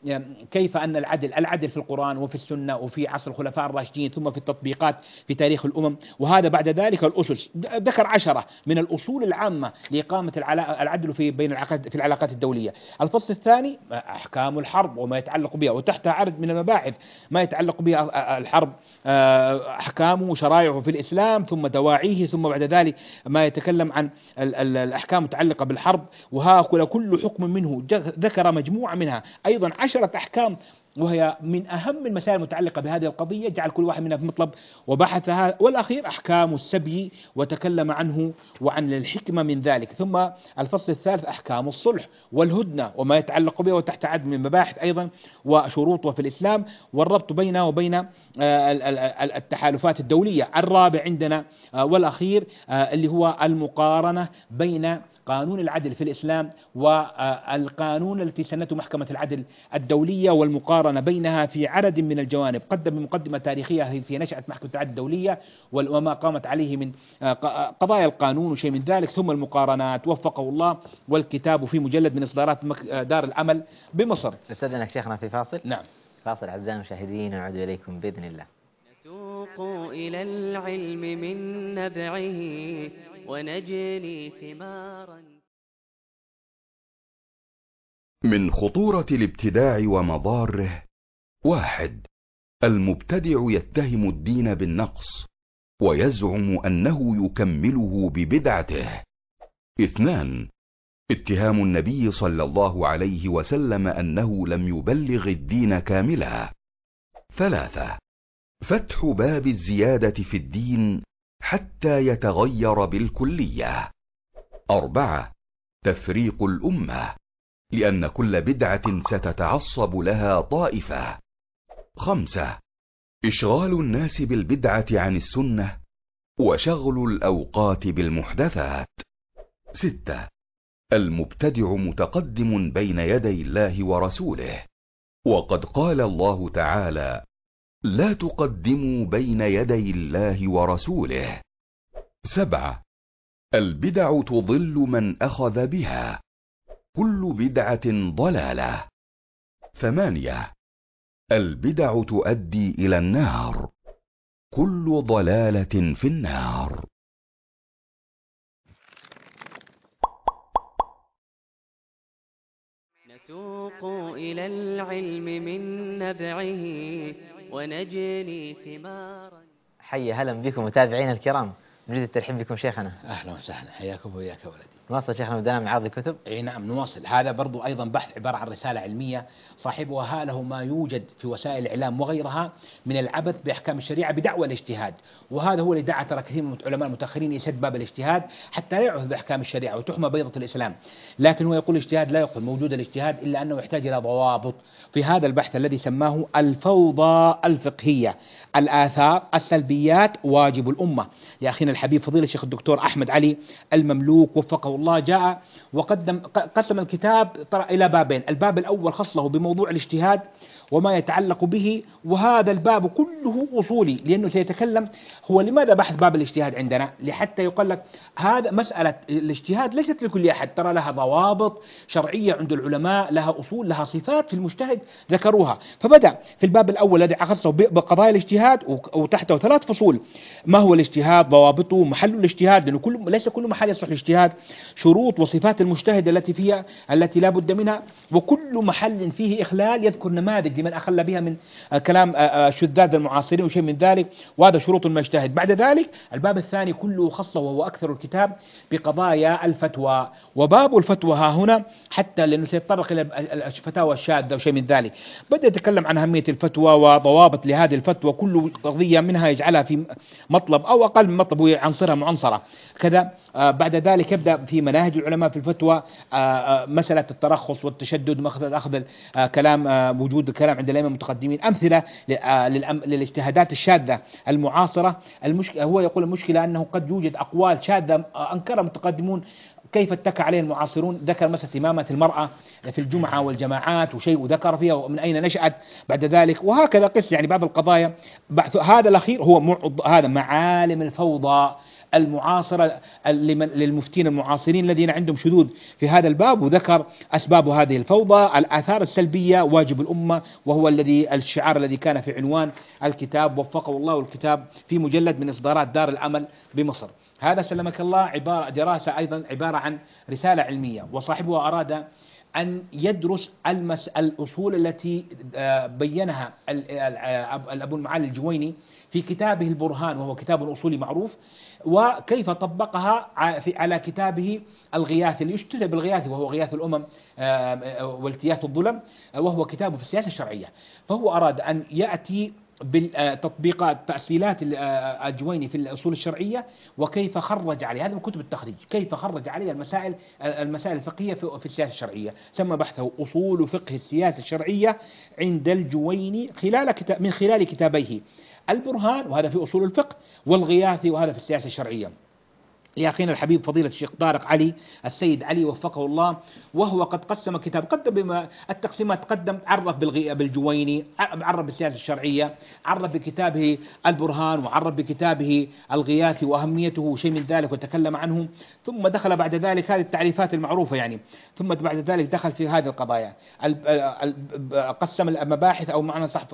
Speaker 3: كيف أن العدل العدل في القرآن وفي السنة وفي عصر الخلفاء الراشدين ثم في التطبيقات في تاريخ الأمم، وهذا بعد ذلك الأسس. ذكر عشرة من الأصول العامة لإقامة العدل في بين العلاقات في العلاقات الدولية. الفصل الثاني أحكام الحرب وما يتعلق بها، وتحتها عدد من المباحث ما يتعلق بها الحرب، أحكامه وشرائعه في الإسلام، ثم دواعيه، ثم بعد ذلك ما يتكلم عن الأحكام المتعلقة بالحرب، وهكذا كل حكم منه ذكر مجموعة منها، أيضا عشرة أحكام وهي من أهم المسائل المتعلقة بهذه القضية، جعل كل واحد منها في مطلب وبحثها. والأخير أحكام السبي وتكلم عنه وعن الحكمة من ذلك. ثم الفصل الثالث أحكام الصلح والهدنة وما يتعلق بها، وتحت عدد من المباحث أيضا وشروطها في الإسلام، والربط بينها وبين التحالفات الدولية. الرابع عندنا والأخير اللي هو المقارنة بين قانون العدل في الإسلام والقانون التي سنته محكمة العدل الدولية، والمقارنة بينها في عدد من الجوانب. قدم مقدمة تاريخية في نشأة محكمة العدل الدولية وما قامت عليه من قضايا القانون وشيء من ذلك، ثم المقارنات وفقه الله، والكتاب في مجلد من إصدارات دار العمل بمصر.
Speaker 2: استاذنك شيخنا في فاصل.
Speaker 3: نعم.
Speaker 2: فاصل أعزائي المشاهدين، نعود إليكم بإذن الله.
Speaker 1: نتوق إلى العلم من نبعه ونجني ثمارا.
Speaker 4: من خطورة الابتداع ومضاره: واحد، المبتدع يتهم الدين بالنقص ويزعم أنه يكمله ببدعته. اثنان، اتهام النبي صلى الله عليه وسلم أنه لم يبلغ الدين كاملا. ثلاثة، فتح باب الزيادة في الدين حتى يتغير بالكلية. أربعة، تفريق الأمة لأن كل بدعة ستتعصب لها طائفة. خمسة، إشغال الناس بالبدعة عن السنة وشغل الأوقات بالمحدثات. ستة، المبتدع متقدم بين يدي الله ورسوله، وقد قال الله تعالى: لا تقدموا بين يدي الله ورسوله. سبعة، البدع تضل من أخذ بها، كل بدعة ضلالة. ثمانية، البدع تؤدي إلى النار، كل ضلالة في النار.
Speaker 1: نتوق إلى العلم من نبعه ونجني ثمارا.
Speaker 2: حي هلا بكم متابعينا الكرام، نريد الترحيب بكم شيخنا.
Speaker 3: أهلا وسهلا، حياكم وياك ولدي.
Speaker 2: نواصل شيخنا، بدأنا مع عرض الكتب.
Speaker 3: اي نعم نواصل. هذا برضو ايضا بحث عبارة عن رسالة علمية صاحبها له ما يوجد في وسائل الاعلام وغيرها من العبث باحكام الشريعة بدعوى الاجتهاد، وهذا هو اللي دعا ترى كثير من العلماء المتاخرين يسد باب الاجتهاد حتى لا يعرف باحكام الشريعة وتحمى بيضة الاسلام. لكن هو يقول الاجتهاد لا يقبل، موجود الاجتهاد الا انه يحتاج الى ضوابط. في هذا البحث الذي سماه الفوضى الفقهية، الآثار، السلبيات، واجب الأمة، لأخينا الحبيب فضيلة الشيخ الدكتور أحمد علي المملوك وفقه الله، جاء وقدم قسم الكتاب إلى بابين. الباب الأول خص له بموضوع الاجتهاد وما يتعلق به، وهذا الباب كله أصولي، لأنه سيتكلم هو لماذا بحث باب الاجتهاد عندنا، لحتى يقول لك هذا مسألة الاجتهاد ليست لكل أحد، ترى لها ضوابط شرعية عند العلماء، لها أصول، لها صفات في المجتهد ذكروها. فبدأ في الباب الأول الذي خصه بقضايا الاجتهاد وتحته ثلاث فصول: ما هو الاجتهاد، ضوابطه، محل الاجتهاد، لأنه كل ليس كل محل يصح الاجتهاد، شروط وصفات المجتهد التي فيها التي لا بد منها، وكل محل فيه إخلال يذكر نماذج لمن أخل بها من كلام شذاذ المعاصرين وشيء من ذلك، وهذا شروط المجتهد. بعد ذلك الباب الثاني كله خصه وهو أكثر الكتاب بقضايا الفتوى، وباب الفتوى ها هنا حتى لأنه سيتطرق إلى الفتاوى الشاذة وشيء من ذلك، بدأ يتكلم عن أهمية الفتوى وضوابط لهذه الفتوى، كل قضية منها يجعلها في مطلب أو أقل من مطلب ويعنصرها معنصرة كذا. آه بعد ذلك يبدأ في مناهج العلماء في الفتوى، آه آه مسألة الترخص والتشدد وأخذ أخذ آه كلام آه وجود الكلام عند الأئمة المتقدمين، أمثلة آه للاجتهادات الشاذة المعاصرة. المشكلة هو يقول المشكلة أنه قد يوجد أقوال شاذة آه أنكرها المتقدمون كيف اتكى عليه المعاصرون. ذكر مسألة إمامة المرأة في الجمعة والجماعات وشيء، وذكر فيها ومن أين نشأت بعد ذلك، وهكذا قس يعني بعض القضايا. هذا الأخير هو هذا معالم الفوضى المعاصرة للمفتين المعاصرين الذين عندهم شذوذ في هذا الباب، وذكر أسباب هذه الفوضى، الآثار السلبية، واجب الأمة، وهو الذي الشعار الذي كان في عنوان الكتاب وفقه الله، الكتاب في مجلد من إصدارات دار الأمل بمصر. هذا سلمك الله عبارة دراسة أيضا عبارة عن رسالة علمية، وصاحبها أراد أن يدرس المس الأصول التي بينها الأبو المعالي الجويني في كتابه البرهان، وهو كتاب أصولي معروف، وكيف طبقها على كتابه الغياث اللي يشتهر بالغياث، وهو غياث الأمم والتياث الظلم، وهو كتابه في السياسة الشرعية. فهو أراد أن يأتي بالتطبيقات تأصيلات الجويني في الأصول الشرعية، وكيف خرج عليه، هذا من كتب التخريج، كيف خرج عليه المسائل المسائل الفقهية في السياسة الشرعية. سمى بحثه أصول فقه السياسة الشرعية عند الجويني خلال كتاب من خلال كتابيه البرهان، وهذا في أصول الفقه، والغياث، وهذا في السياسة الشرعية، لأخينا الحبيب فضيلة الشيخ طارق علي السيد علي وفقه الله. وهو قد قسم كتاب، قدم بما التقسيمات، قدم عرف بالجويني، عرف بالسياسة الشرعية، عرف بكتابه البرهان، وعرف بكتابه الغياث وأهميته وشيء من ذلك وتكلم عنه، ثم دخل بعد ذلك هذه التعريفات المعروفة يعني، ثم بعد ذلك دخل في هذه القضايا، قسم المباحث أو معنى صح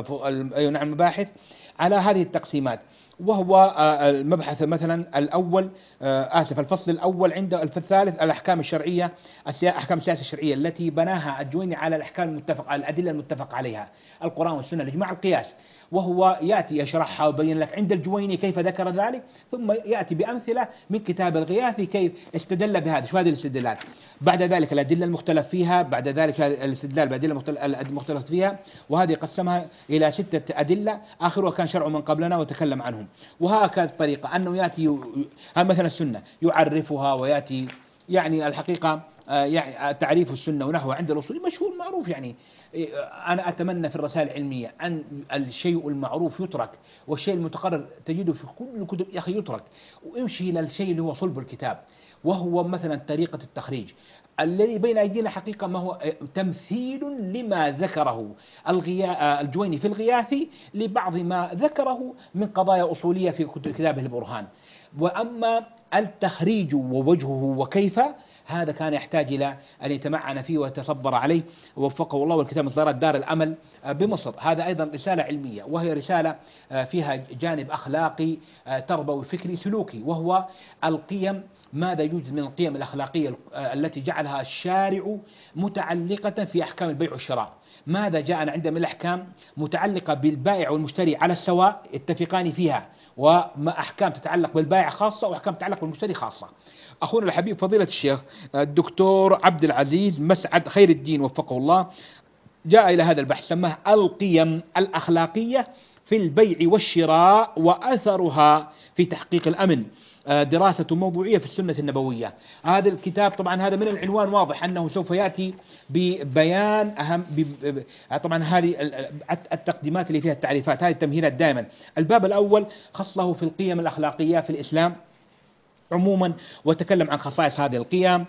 Speaker 3: نعم المباحث على هذه التقسيمات. وهو المبحث مثلا الأول آسف الفصل الأول عند الثالث الأحكام الشرعية، أحكام السياسة الشرعية التي بناها الجويني على الأحكام المتفق على الأدلة المتفق عليها، القرآن والسنة الإجماع القياس، وهو يأتي يشرحها ويبين لك عند الجويني كيف ذكر ذلك، ثم يأتي بأمثلة من كتاب الغياثي كيف استدل بهذا، شو هذه الاستدلال، بعد ذلك الأدلة المختلف فيها، بعد ذلك الاستدلال بأدلة المختلف فيها، وهذه قسمها إلى ستة أدلة، آخرها كان شرع من قبلنا وتكلم عنهم. وهكذا الطريقة أنه يأتي مثلا السنة يعرفها، ويأتي يعني الحقيقة يعني تعريف السنة ونحوها عند الأصول مشهور معروف يعني. أنا أتمنى في الرسائل العلمية أن الشيء المعروف يترك، والشيء المتقرر تجده في كل الكتب يا أخي يترك، وامشي إلى الشيء اللي هو صلب الكتاب، وهو مثلا طريقة التخريج الذي بين أيدينا حقيقة ما هو تمثيل لما ذكره الجويني في الغياث لبعض ما ذكره من قضايا أصولية في كتابه البرهان. وأما التخريج ووجهه وكيف، هذا كان يحتاج إلى أن يتمعن فيه ويتصبر عليه ووفقه الله، والكتاب إصدارات دار الأمل بمصر. هذا أيضا رسالة علمية، وهي رسالة فيها جانب أخلاقي تربوي فكري سلوكي، وهو القيم، ماذا يوجد من القيم الأخلاقية التي جعلها الشارع متعلقة في أحكام البيع والشراء، ماذا جاءنا عندنا من الأحكام متعلقة بالبائع والمشتري على السواء يتفقان فيها، وما أحكام تتعلق بالبائع خاصة وأحكام تتعلق بالمشتري خاصة. أخونا الحبيب فضيلة الشيخ الدكتور عبد العزيز مسعد خير الدين وفقه الله جاء إلى هذا البحث، سماه القيم الأخلاقية في البيع والشراء وأثرها في تحقيق الأمن، دراسة موضوعية في السنة النبوية. هذا الكتاب طبعا هذا من العنوان واضح أنه سوف يأتي ببيان أهم ب... طبعا هذه التقديمات اللي فيها التعريفات، هذه التمهيدات دائما. الباب الأول خصه في القيم الأخلاقية في الإسلام عموما، وتكلم عن خصائص هذه القيم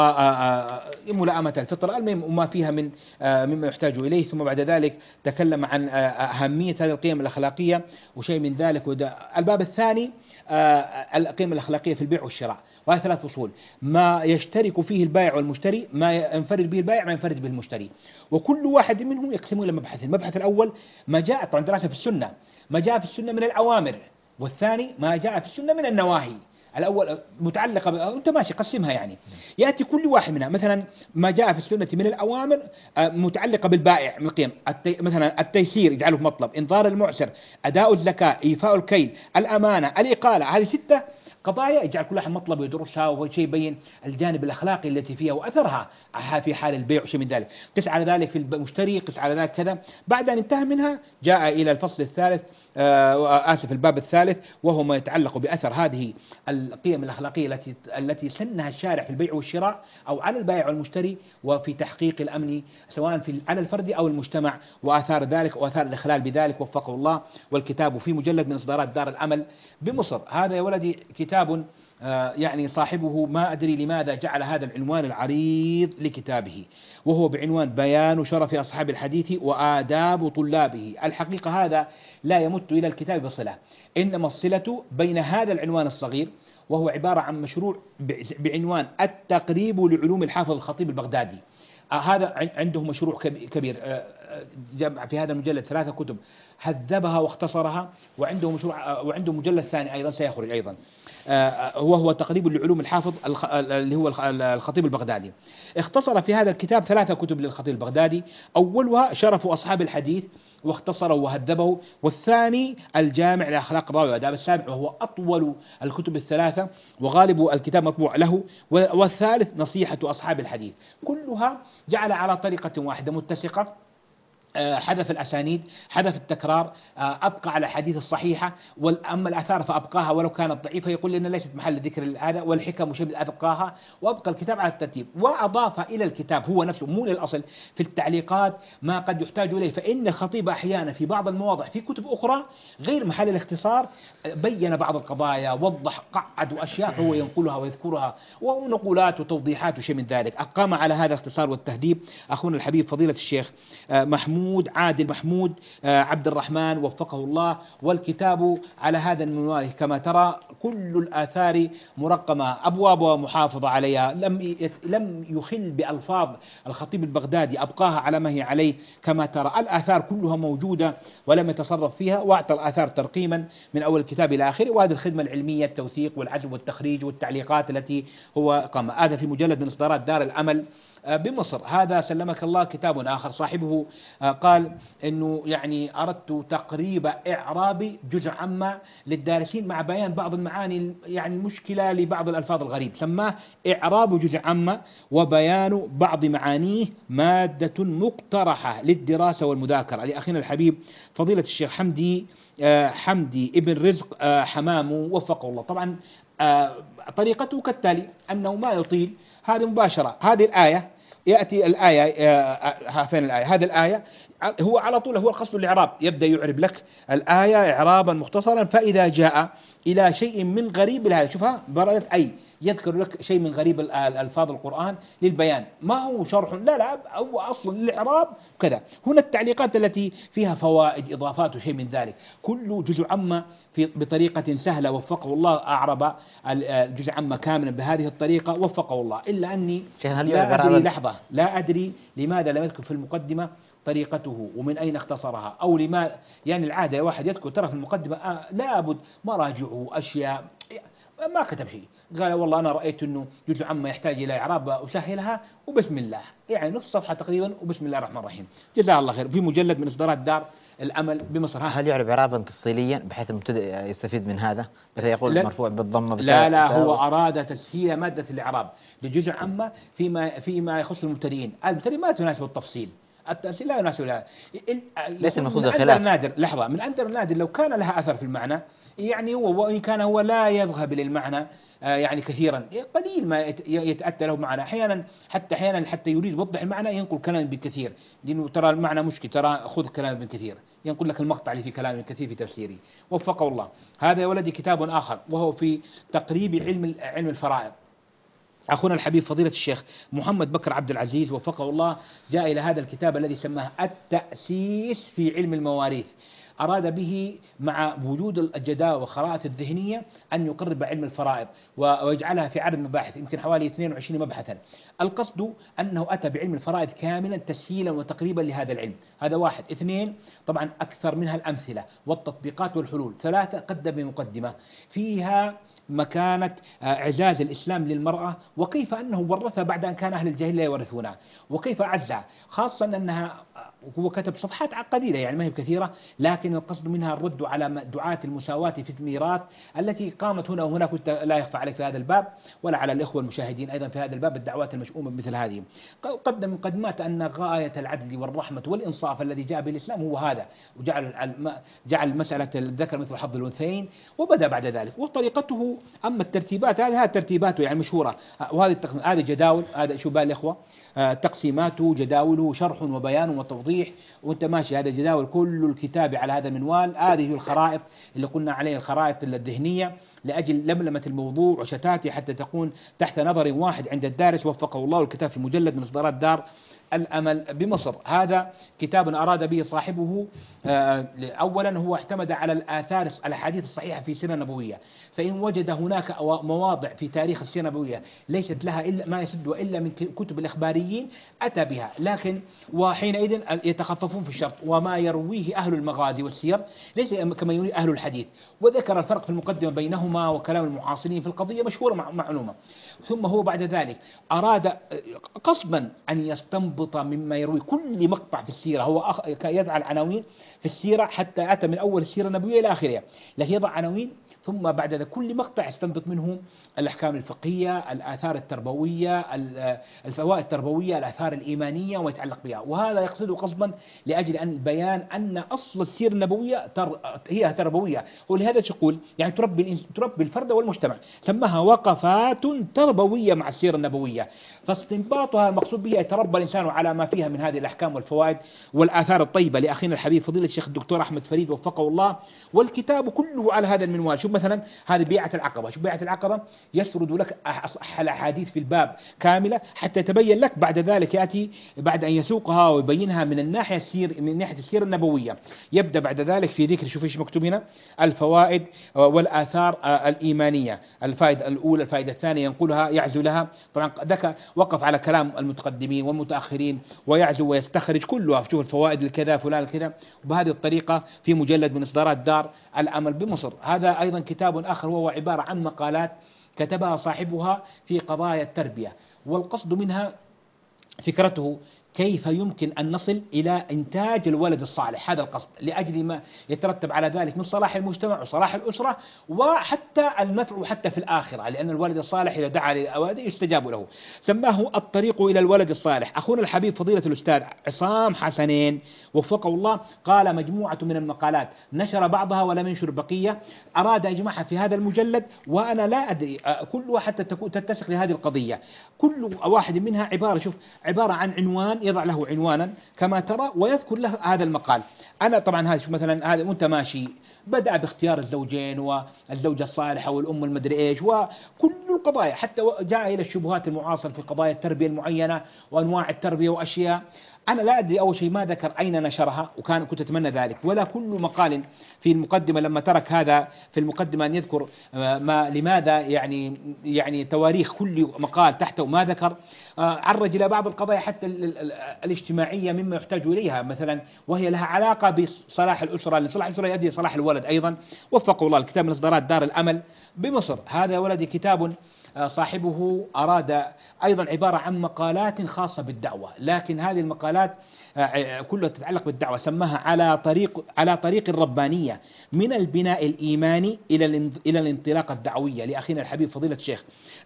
Speaker 3: وملائمة الفطرة المهم وما فيها من مما يحتاج إليه، ثم بعد ذلك تكلم عن أهمية هذه القيم الأخلاقية وشيء من ذلك. الباب الثاني القيم الأخلاقية في البيع والشراء، وهي ثلاث فصول: ما يشترك فيه البائع والمشتري، ما ينفرد به البائع، ما ينفرد به المشتري، وكل واحد منهم يقسمون إلى مبحثين. المبحث الأول ما جاء طبعا دراسة في السنة، ما جاء في السنة من الأوامر، والثاني ما جاء في السنة من النواهي. الأول متعلقة ب... أنت ماشي قسمها يعني، يأتي كل واحد منها مثلا ما جاء في السنة من الأوامر متعلقة بالبائع من القيم، التي... مثلا التيسير يجعله في مطلب، إنظار المعسر، أداء الزكاة، إيفاء الكيل، الأمانة، الإقالة، هذه ستة قضايا يجعل كل واحد مطلب يدرسها، وهو شيء يبين الجانب الأخلاقي التي فيها وأثرها في حال البيع وشيء من ذلك. قس على ذلك في المشتري، قس على ذلك كذا. بعد أن انتهى منها جاء إلى الفصل الثالث آه آسف الباب الثالث، وهو ما يتعلق بأثر هذه القيم الأخلاقية التي التي سنها الشارع في البيع والشراء أو على البائع والمشتري، وفي تحقيق الأمن سواء في على الفرد أو المجتمع، وآثار ذلك وآثار الإخلال بذلك وفقه الله. والكتاب في مجلد من إصدارات دار الأمل بمصر. هذا يا ولدي كتاب يعني صاحبه ما أدري لماذا جعل هذا العنوان العريض لكتابه، وهو بعنوان بيان شرف أصحاب الحديث وآداب طلابه. الحقيقة هذا لا يمت إلى الكتاب بصلة، إنما الصلة بين هذا العنوان الصغير وهو عبارة عن مشروع بعنوان التقريب لعلوم الحافظ الخطيب البغدادي. هذا عنده مشروع كبير، جمع في هذا المجلد ثلاثة كتب هذبها واختصرها، وعنده مشروع وعنده مجلد ثاني أيضا سيخرج أيضا، وهو تقريب لعلوم الحافظ اللي هو الخطيب البغدادي. اختصر في هذا الكتاب ثلاثة كتب للخطيب البغدادي، أولها شرف أصحاب الحديث واختصره وهذبه، والثاني الجامع لأخلاق الراوي وآداب السامع وهو أطول الكتب الثلاثة وغالب الكتاب مطبوع له، والثالث نصيحة أصحاب الحديث. كلها جعل على طريقة واحدة متسقة، حذف الأسانيد، حذف التكرار، أبقى على الحديث الصحيحة، وأما الآثار فأبقاها ولو كانت ضعيفة، يقول لأن ليست محل ذكر هذا، والحكم وشبه أبقاها، وأبقى الكتاب على الترتيب. وأضاف إلى الكتاب هو نفسه مو للأصل في التعليقات ما قد يحتاج إليه، فإن الخطيب أحيانا في بعض المواضع في كتب أخرى غير محل الاختصار بين بعض القضايا، وضح قعد أشياء هو ينقلها ويذكرها، ونقولات وتوضيحات وشيء من ذلك. أقام على هذا الاختصار والتهذيب أخونا الحبيب فضيلة الشيخ محمود عادل محمود عبد الرحمن وفقه الله، والكتاب على هذا المنوال كما ترى كل الآثار مرقمة، أبوابها محافظة عليها، لم لم يخل بألفاظ الخطيب البغدادي، أبقاها على ما هي عليه كما ترى. الآثار كلها موجودة ولم يتصرف فيها، وأعطى الآثار ترقيما من أول الكتاب إلى آخره. وهذه الخدمة العلمية التوثيق والعزو والتخريج والتعليقات التي هو قام. هذا في مجلد من إصدارات دار الأمل بمصر. هذا سلمك الله كتاب آخر صاحبه قال إنه يعني أردت تقريب إعراب جزء عما للدارسين مع بيان بعض المعاني يعني المشكلة لبعض الألفاظ الغريب، سماه إعراب جزء عما وبيان بعض معانيه مادة مقترحة للدراسة والمذاكرة، لأخينا الحبيب فضيلة الشيخ حمدي حمدي ابن رزق حمام وفقه الله. طبعا طريقته كالتالي أنه ما يطيل، هذه مباشرة، هذه الآية يأتي الآية، فين الآية؟ هذه الآية هو على طول هو القصد الإعراب، يبدأ يعرب لك الآية إعرابا مختصرا، فإذا جاء إلى شيء من غريب الآية، شوفها برأت أي يذكر لك شيء من غريب الألفاظ القرآن للبيان، ما هو شرح، لا لا هو أصل الإعراب كذا. هنا التعليقات التي فيها فوائد إضافات وشيء من ذلك، كل جزء عما في بطريقة سهلة وفقه الله، أعرب الجزء عما كاملا بهذه الطريقة وفقه الله. إلا أني لا أدري لحظة لا أدري لماذا لم يذكر في المقدمة طريقته ومن أين اختصرها، أو لما يعني العادة واحد يذكر ترى في المقدمة آه لابد مراجعه أشياء، ما كتب شيء، قال والله أنا رأيت أنه جزء عما يحتاج إلى إعراب أسهلها وبسم الله، يعني نصف صفحة تقريبا وبسم الله الرحمن الرحيم، جزاه الله خير، في مجلد من إصدارات دار الأمل بمصر.
Speaker 2: هل يعرب إعرابا تفصيليا بحيث المبتدئ يستفيد من هذا؟ مثلا يقول مرفوع بالضمة؟
Speaker 3: لا لا هو أراد تسهيل مادة الإعراب لجزء عما فيما فيما يخص المبتدئين، المبتدئ ما تناسب التفصيل، التفصيل لا يناسب لها.
Speaker 2: ليس المقصود
Speaker 3: الخلاف.
Speaker 2: الخلاف.
Speaker 3: النادر لحظة، من أندر النادر لو كان لها أثر في المعنى، يعني هو وإن كان هو لا يذهب للمعنى يعني كثيرا، قليل ما يتأتى له معنى، أحيانا حتى أحيانا حتى يريد يوضح المعنى ينقل كلام ابن كثير، لأنه ترى المعنى مشكل، ترى خذ كلام ابن كثير، ينقل لك المقطع اللي في كلام ابن كثير في تفسيره وفقه الله. هذا يا ولدي كتاب آخر وهو في تقريب علم علم الفرائض. أخونا الحبيب فضيلة الشيخ محمد بكر عبد العزيز وفقه الله جاء إلى هذا الكتاب الذي سماه التأسيس في علم المواريث، أراد به مع وجود الجداول والخرائط الذهنية أن يقرب علم الفرائض ويجعلها في عدد مباحث يمكن حوالي اثنين وعشرين مبحثا. القصد أنه أتى بعلم الفرائض كاملا تسهيلا وتقريبا لهذا العلم. هذا واحد. اثنين، طبعا أكثر منها الأمثلة والتطبيقات والحلول. ثلاثة، قدم مقدمة فيها مكانة إعزاز الإسلام للمرأة، وكيف أنه ورثها بعد أن كان أهل الجاهلية يورثونها، وكيف أعزها، خاصة أنها هو كتب صفحات قليلة يعني ما هي كثيرة، لكن القصد منها الرد على دعاة المساواة في الميراث التي قامت هنا وهنا، كنت لا يخفى عليك في هذا الباب ولا على الإخوة المشاهدين أيضا في هذا الباب الدعوات المشؤومة مثل هذه. قدم مقدمات أن غاية العدل والرحمة والإنصاف الذي جاء به الإسلام هو هذا، وجعل جعل مسألة الذكر مثل حظ الأنثيين، وبدأ بعد ذلك. وطريقته أما الترتيبات هذه ترتيباته يعني مشهورة، وهذه هذه جداول، هذا شو بال الإخوة تقسيماته جداوله شرح وبيان وتوضيح وانت ماشي، هذا جداول كل الكتاب على هذا المنوال. هذه الخرائط اللي قلنا عليه الخرائط الذهنية لأجل لملمة الموضوع وشتاته حتى تكون تحت نظر واحد عند الدارس وفقه الله. الكتاب في مجلد من إصدارات دار الأمل بمصر. هذا كتاب أراد به صاحبه أولا هو اعتمد على الآثار الأحاديث الصحيحة في السيرة النبوية، فإن وجد هناك مواضع في تاريخ السيرة النبوية ليست لها إلا ما يسد إلا من كتب الإخباريين أتى بها، لكن وحينئذ يتخففون في الشرط وما يرويه أهل المغازي والسير ليس كما يروي أهل الحديث، وذكر الفرق في المقدمة بينهما وكلام المعاصرين في القضية مشهورة معلومة. ثم هو بعد ذلك أراد قصدا أن يستنبط مما يروي كل مقطع في السيرة، هو يجعل عناوين في السيرة حتى أتى من أول السيرة النبوية إلى آخرها، لكن يضع عناوين ثم بعد ذلك كل مقطع يستنبط منه الأحكام الفقهية، الآثار التربوية، الفوائد التربوية، الآثار الإيمانية وما يتعلق بها. وهذا يقصده قصدا لأجل أن البيان أن أصل السيرة النبوية تر... هي تربوية، ولهذا تقول يعني تربي الإنس... تربي الفرد والمجتمع، سماها وقفات تربوية مع السيرة النبوية. فاستنباطها المقصود بها يتربى الإنسان على ما فيها من هذه الأحكام والفوائد والآثار الطيبة لأخينا الحبيب فضيلة الشيخ الدكتور أحمد فريد وفقه الله. والكتاب كله على هذا المنوال. شوف مثلا هذه بيعة العقبة، شوف بيعة العقبة يسرد لك الأحاديث في الباب كاملة حتى يتبين لك بعد ذلك يأتي بعد أن يسوقها ويبينها من الناحية السير من ناحية السيرة النبوية، يبدأ بعد ذلك في ذكر شوف ايش مكتوب هنا الفوائد والآثار الإيمانية، الفائدة الأولى الفائدة الثانية ينقلها يعزو لها. طبعا ذكر وقف على كلام المتقدمين والمتأخرين ويعزو ويستخرج كلها، شوف الفوائد الكذا فلان الكذا، وبهذه الطريقة في مجلد من إصدارات دار الأمل بمصر. هذا أيضا كتاب آخر وهو عبارة عن مقالات كتبها صاحبها في قضايا التربية، والقصد منها فكرته كيف يمكن أن نصل إلى إنتاج الولد الصالح، هذا القصد لأجل ما يترتب على ذلك من صلاح المجتمع وصلاح الأسرة وحتى النفع حتى في الآخرة، لأن الولد الصالح إذا دعا للأوادي يستجاب له. سماه الطريق إلى الولد الصالح. أخونا الحبيب فضيلة الأستاذ عصام حسنين وفقه الله قال مجموعة من المقالات نشر بعضها ولم ينشر بقية، أراد أن يجمعها في هذا المجلد، وأنا لا أدري كلها حتى تتسق لهذه القضية. كل واحد منها عبارة شوف عبارة عن عنوان يضع له عنوانا كما ترى ويذكر له هذا المقال. أنا طبعا هذا مثلا هذا وأنت ماشي بدأ باختيار الزوجين والزوجة الصالحة والأم المدري إيش وكل القضايا، حتى جاء إلى الشبهات المعاصرة في قضايا التربية المعينة وأنواع التربية وأشياء. أنا لا أدري أول شيء ما ذكر أين نشرها، وكان كنت أتمنى ذلك، ولا كل مقال في المقدمة لما ترك هذا في المقدمة أن يذكر ما لماذا يعني يعني تواريخ كل مقال تحته ما ذكر. عرج إلى بعض القضايا حتى الاجتماعية مما يحتاج إليها مثلا، وهي لها علاقة بصلاح الأسرة، لصلاح الأسرة يؤدي صلاح الولد أيضا. وفقه الله. الكتاب من إصدارات دار الأمل بمصر. هذا يا ولدي كتاب صاحبه أراد أيضا عبارة عن مقالات خاصة بالدعوة، لكن هذه المقالات كلها تتعلق بالدعوة. سماها على طريق على طريق الربانية من البناء الإيماني إلى إلى الانطلاقة الدعوية لأخينا الحبيب فضيلة الشيخ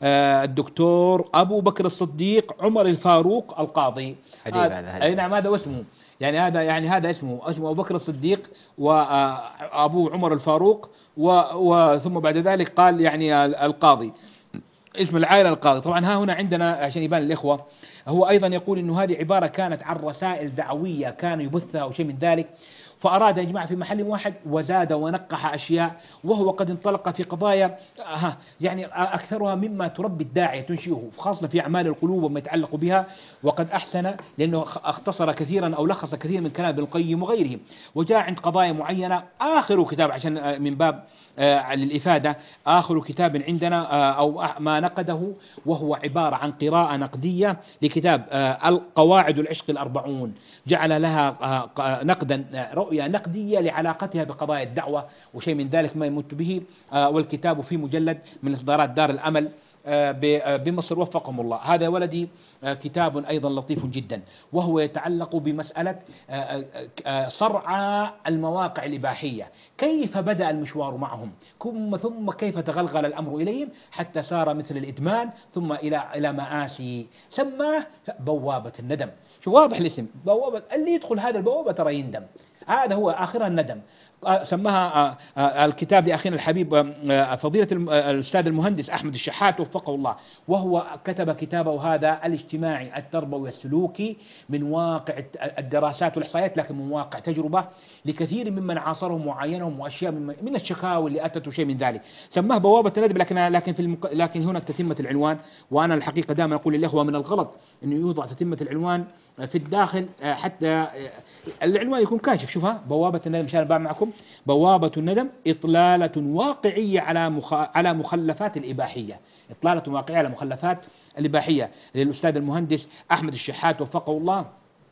Speaker 3: الدكتور أبو بكر الصديق عمر الفاروق القاضي. أي نعم هذا اسمه، يعني هذا يعني هذا اسمه اسمه أبو بكر الصديق وأبو عمر الفاروق وثم بعد ذلك قال يعني القاضي اسم العائلة القاضي. طبعا ها هنا عندنا عشان يبان الإخوة هو أيضا يقول إنه هذه عبارة كانت عن رسائل دعوية كان يبثها أو شيء من ذلك، فأراد أن يجمع في محل واحد وزاد ونقح أشياء، وهو قد انطلق في قضايا يعني أكثرها مما تربي الداعية تنشئه خاصة في أعمال القلوب وما يتعلق بها، وقد أحسن لأنه اختصر كثيرا أو لخص كثيرا من كلام ابن القيم وغيره. وجاء عند قضايا معينة آخر كتاب عشان من باب آه للإفادة آخر كتاب عندنا آه أو ما نقده، وهو عبارة عن قراءة نقدية لكتاب آه القواعد العشق الأربعون، جعل لها آه نقدا آه رؤية نقدية لعلاقتها بقضايا الدعوة وشيء من ذلك ما يمت به. آه والكتاب في مجلد من إصدارات دار الأمل بمصر وفقهم الله. هذا ولدي كتاب أيضا لطيف جدا، وهو يتعلق بمسألة صرع المواقع الإباحية، كيف بدأ المشوار معهم ثم كيف تغلغل الأمر إليهم حتى صار مثل الإدمان ثم إلى إلى مآسي. سماه بوابة الندم. شو واضح الاسم بوابة، اللي يدخل هذا البوابة ترى يندم. هذا هو آخرها الندم. سماها الكتاب لأخينا الحبيب فضيلة الأستاذ المهندس أحمد الشحات وفقه الله، وهو كتب كتابه هذا الاجتماعي التربوي السلوكي من واقع الدراسات والإحصائيات، لكن من واقع تجربة لكثير ممن عاصرهم وعاينهم، وأشياء من الشكاوى اللي أتت وشيء من ذلك. سماه بوابة الندم، لكن لكن في المق... لكن هنا تتمة العنوان. وأنا الحقيقة دائما أقول للإخوة من الغلط أنه يوضع تتمة العنوان في الداخل حتى العنوان يكون كاشف. شوفها بوابة الندم، مشان الباب معكم، بوابة الندم إطلالة واقعية على مخ... على مخلفات الإباحية، إطلالة واقعية على مخلفات الإباحية للأستاذ المهندس أحمد الشحات وفقه الله.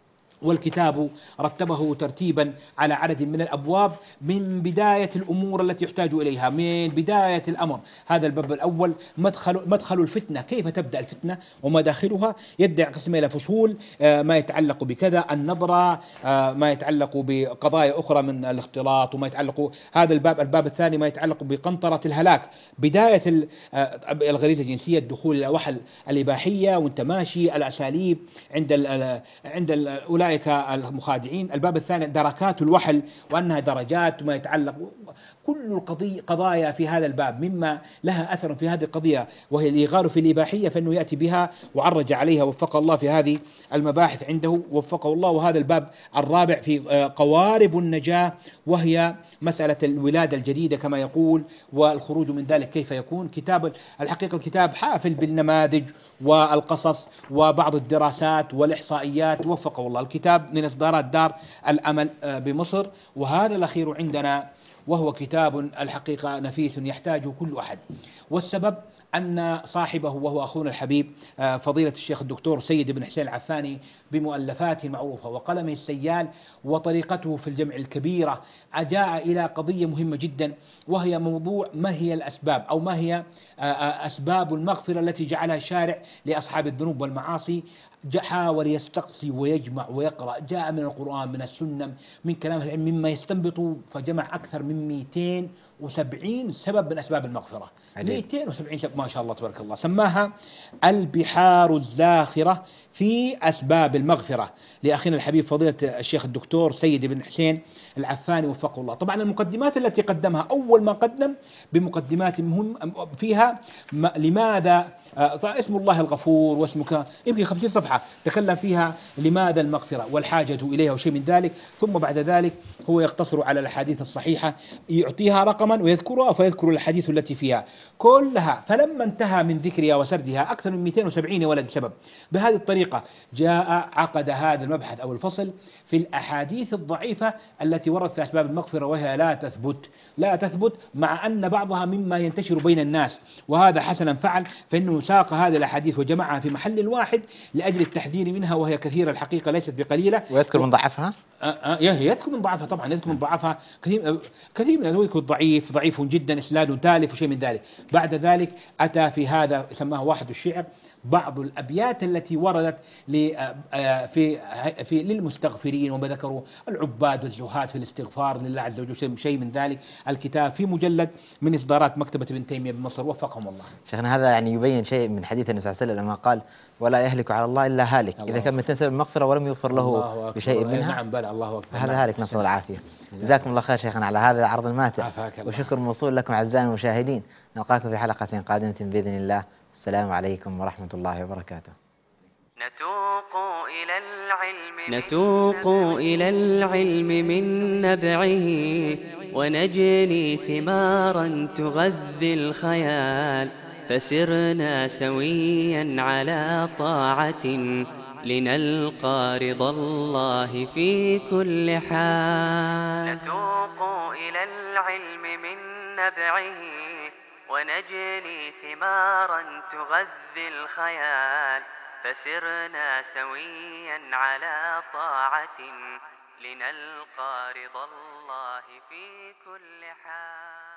Speaker 3: والكتاب رتبه ترتيبا على عدد من الأبواب من بداية الأمور التي يحتاج إليها، من بداية الأمر. هذا الباب الأول مدخل, مدخل الفتنة، كيف تبدأ الفتنة ومداخلها، يدعي قسم إلى فصول ما يتعلق بكذا النظرة، ما يتعلق بقضايا أخرى من الاختلاط، وما يتعلق هذا الباب. الباب الثاني ما يتعلق بقنطرة الهلاك، بداية الغريزة الجنسية، الدخول إلى وحل الإباحية وانت ماشي، الأساليب عند ال عند أولئك المخادعين. الباب الثاني دركات الوحل وأنها درجات، وما يتعلق كل القضية قضايا في هذا الباب مما لها أثر في هذه القضية وهي الإيغار في الإباحية، فإنه يأتي بها وعرج عليها وفق الله في هذه المباحث عنده وفقه الله. وهذا الباب الرابع في قوارب النجاة، وهي مسألة الولادة الجديدة كما يقول والخروج من ذلك كيف يكون. كتاب الحقيقة الكتاب حافل بالنماذج والقصص وبعض الدراسات والإحصائيات وفقه الله. الكتاب من إصدارات دار الأمل بمصر، وهذا الأخير عندنا، وهو كتاب الحقيقة نفيس يحتاجه كل أحد. والسبب أن صاحبه وهو أخونا الحبيب فضيلة الشيخ الدكتور سيد بن حسين العفاني بمؤلفاته المعروفة وقلمه السيال وطريقته في الجمع الكبيرة جاء إلى قضية مهمة جدا، وهي موضوع ما هي الأسباب أو ما هي أسباب المغفرة التي جعلها الشارع لأصحاب الذنوب والمعاصي. حاول يستقصي ويجمع ويقرأ، جاء من القرآن من السنة من كلام العلم مما يستنبط، فجمع أكثر من مئتين وسبعين سبب من أسباب المغفرة. مئتين وسبعين سبب ما شاء الله تبارك الله. سماها البحار الزاخرة في أسباب المغفرة لأخينا الحبيب فضيلة الشيخ الدكتور سيد بن حسين العفاني وفقه الله. طبعا المقدمات التي قدمها، أول ما قدم بمقدمات مهم فيها لماذا اسم الله الغفور واسمك، يمكن خمسين صفحة تكلم فيها لماذا المغفرة والحاجة إليها وشيء من ذلك. ثم بعد ذلك هو يقتصر على الأحاديث الصحيحة، يعطيها رقما ويذكرها فيذكر الحديث التي فيها كلها. فلما انتهى من ذكرها وسردها أكثر من مئتين وسبعين ولد سبب بهذه الطريقة، جاء عقد هذا المبحث أو الفصل في الأحاديث الضعيفة التي وردت في أسباب المغفرة وهي لا تثبت لا تثبت مع أن بعضها مما ينتشر بين الناس، وهذا حسنا فعل، فإنه ساق هذه الأحاديث وجمعها في محل واحد لأجل التحذير منها، وهي كثيرة الحقيقة ليست بقليلة.
Speaker 2: ويذكر من ضعفها،
Speaker 3: يذكر من ضعفها طبعا، يذكر من ضعفها كثير كثير من يذكر ضعيف ضعيف جدا إسناد تالف وشيء من ذلك. بعد ذلك أتى في هذا سماه واحد الشعر بعض الأبيات التي وردت في في للمستغفرين، وما ذكروا العباد والزهاد في الاستغفار لله عز وجل شيء من ذلك. الكتاب في مجلد من إصدارات مكتبة ابن تيمية بمصر وفقهم الله.
Speaker 2: شيخنا هذا يعني يبين شيء من حديث النبي صلى الله عليه وسلم لما قال ولا يهلك على الله إلا هالك، إذا كان متنسب المغفرة ولم يغفر له بشيء منها.
Speaker 3: نعم بلى الله أكبر.
Speaker 2: هذا هالك، نسأل العافية. جزاكم الله خير شيخنا على هذا العرض الماتع، وشكر موصول لكم أعزائي المشاهدين. نلقاكم في حلقة قادمة بإذن الله. السلام عليكم ورحمة الله وبركاته.
Speaker 1: نتوق إلى العلم نتوق إلى العلم من نبعه، ونجني ثمارا تغذي الخيال، فسرنا سويا على طاعة لنلقى رضا الله في كل حال. نتوق إلى العلم من نبعه، ونجني ثمارا تغذي الخيال، فسرنا سويا على طاعة لنلقى رضا الله في كل حال.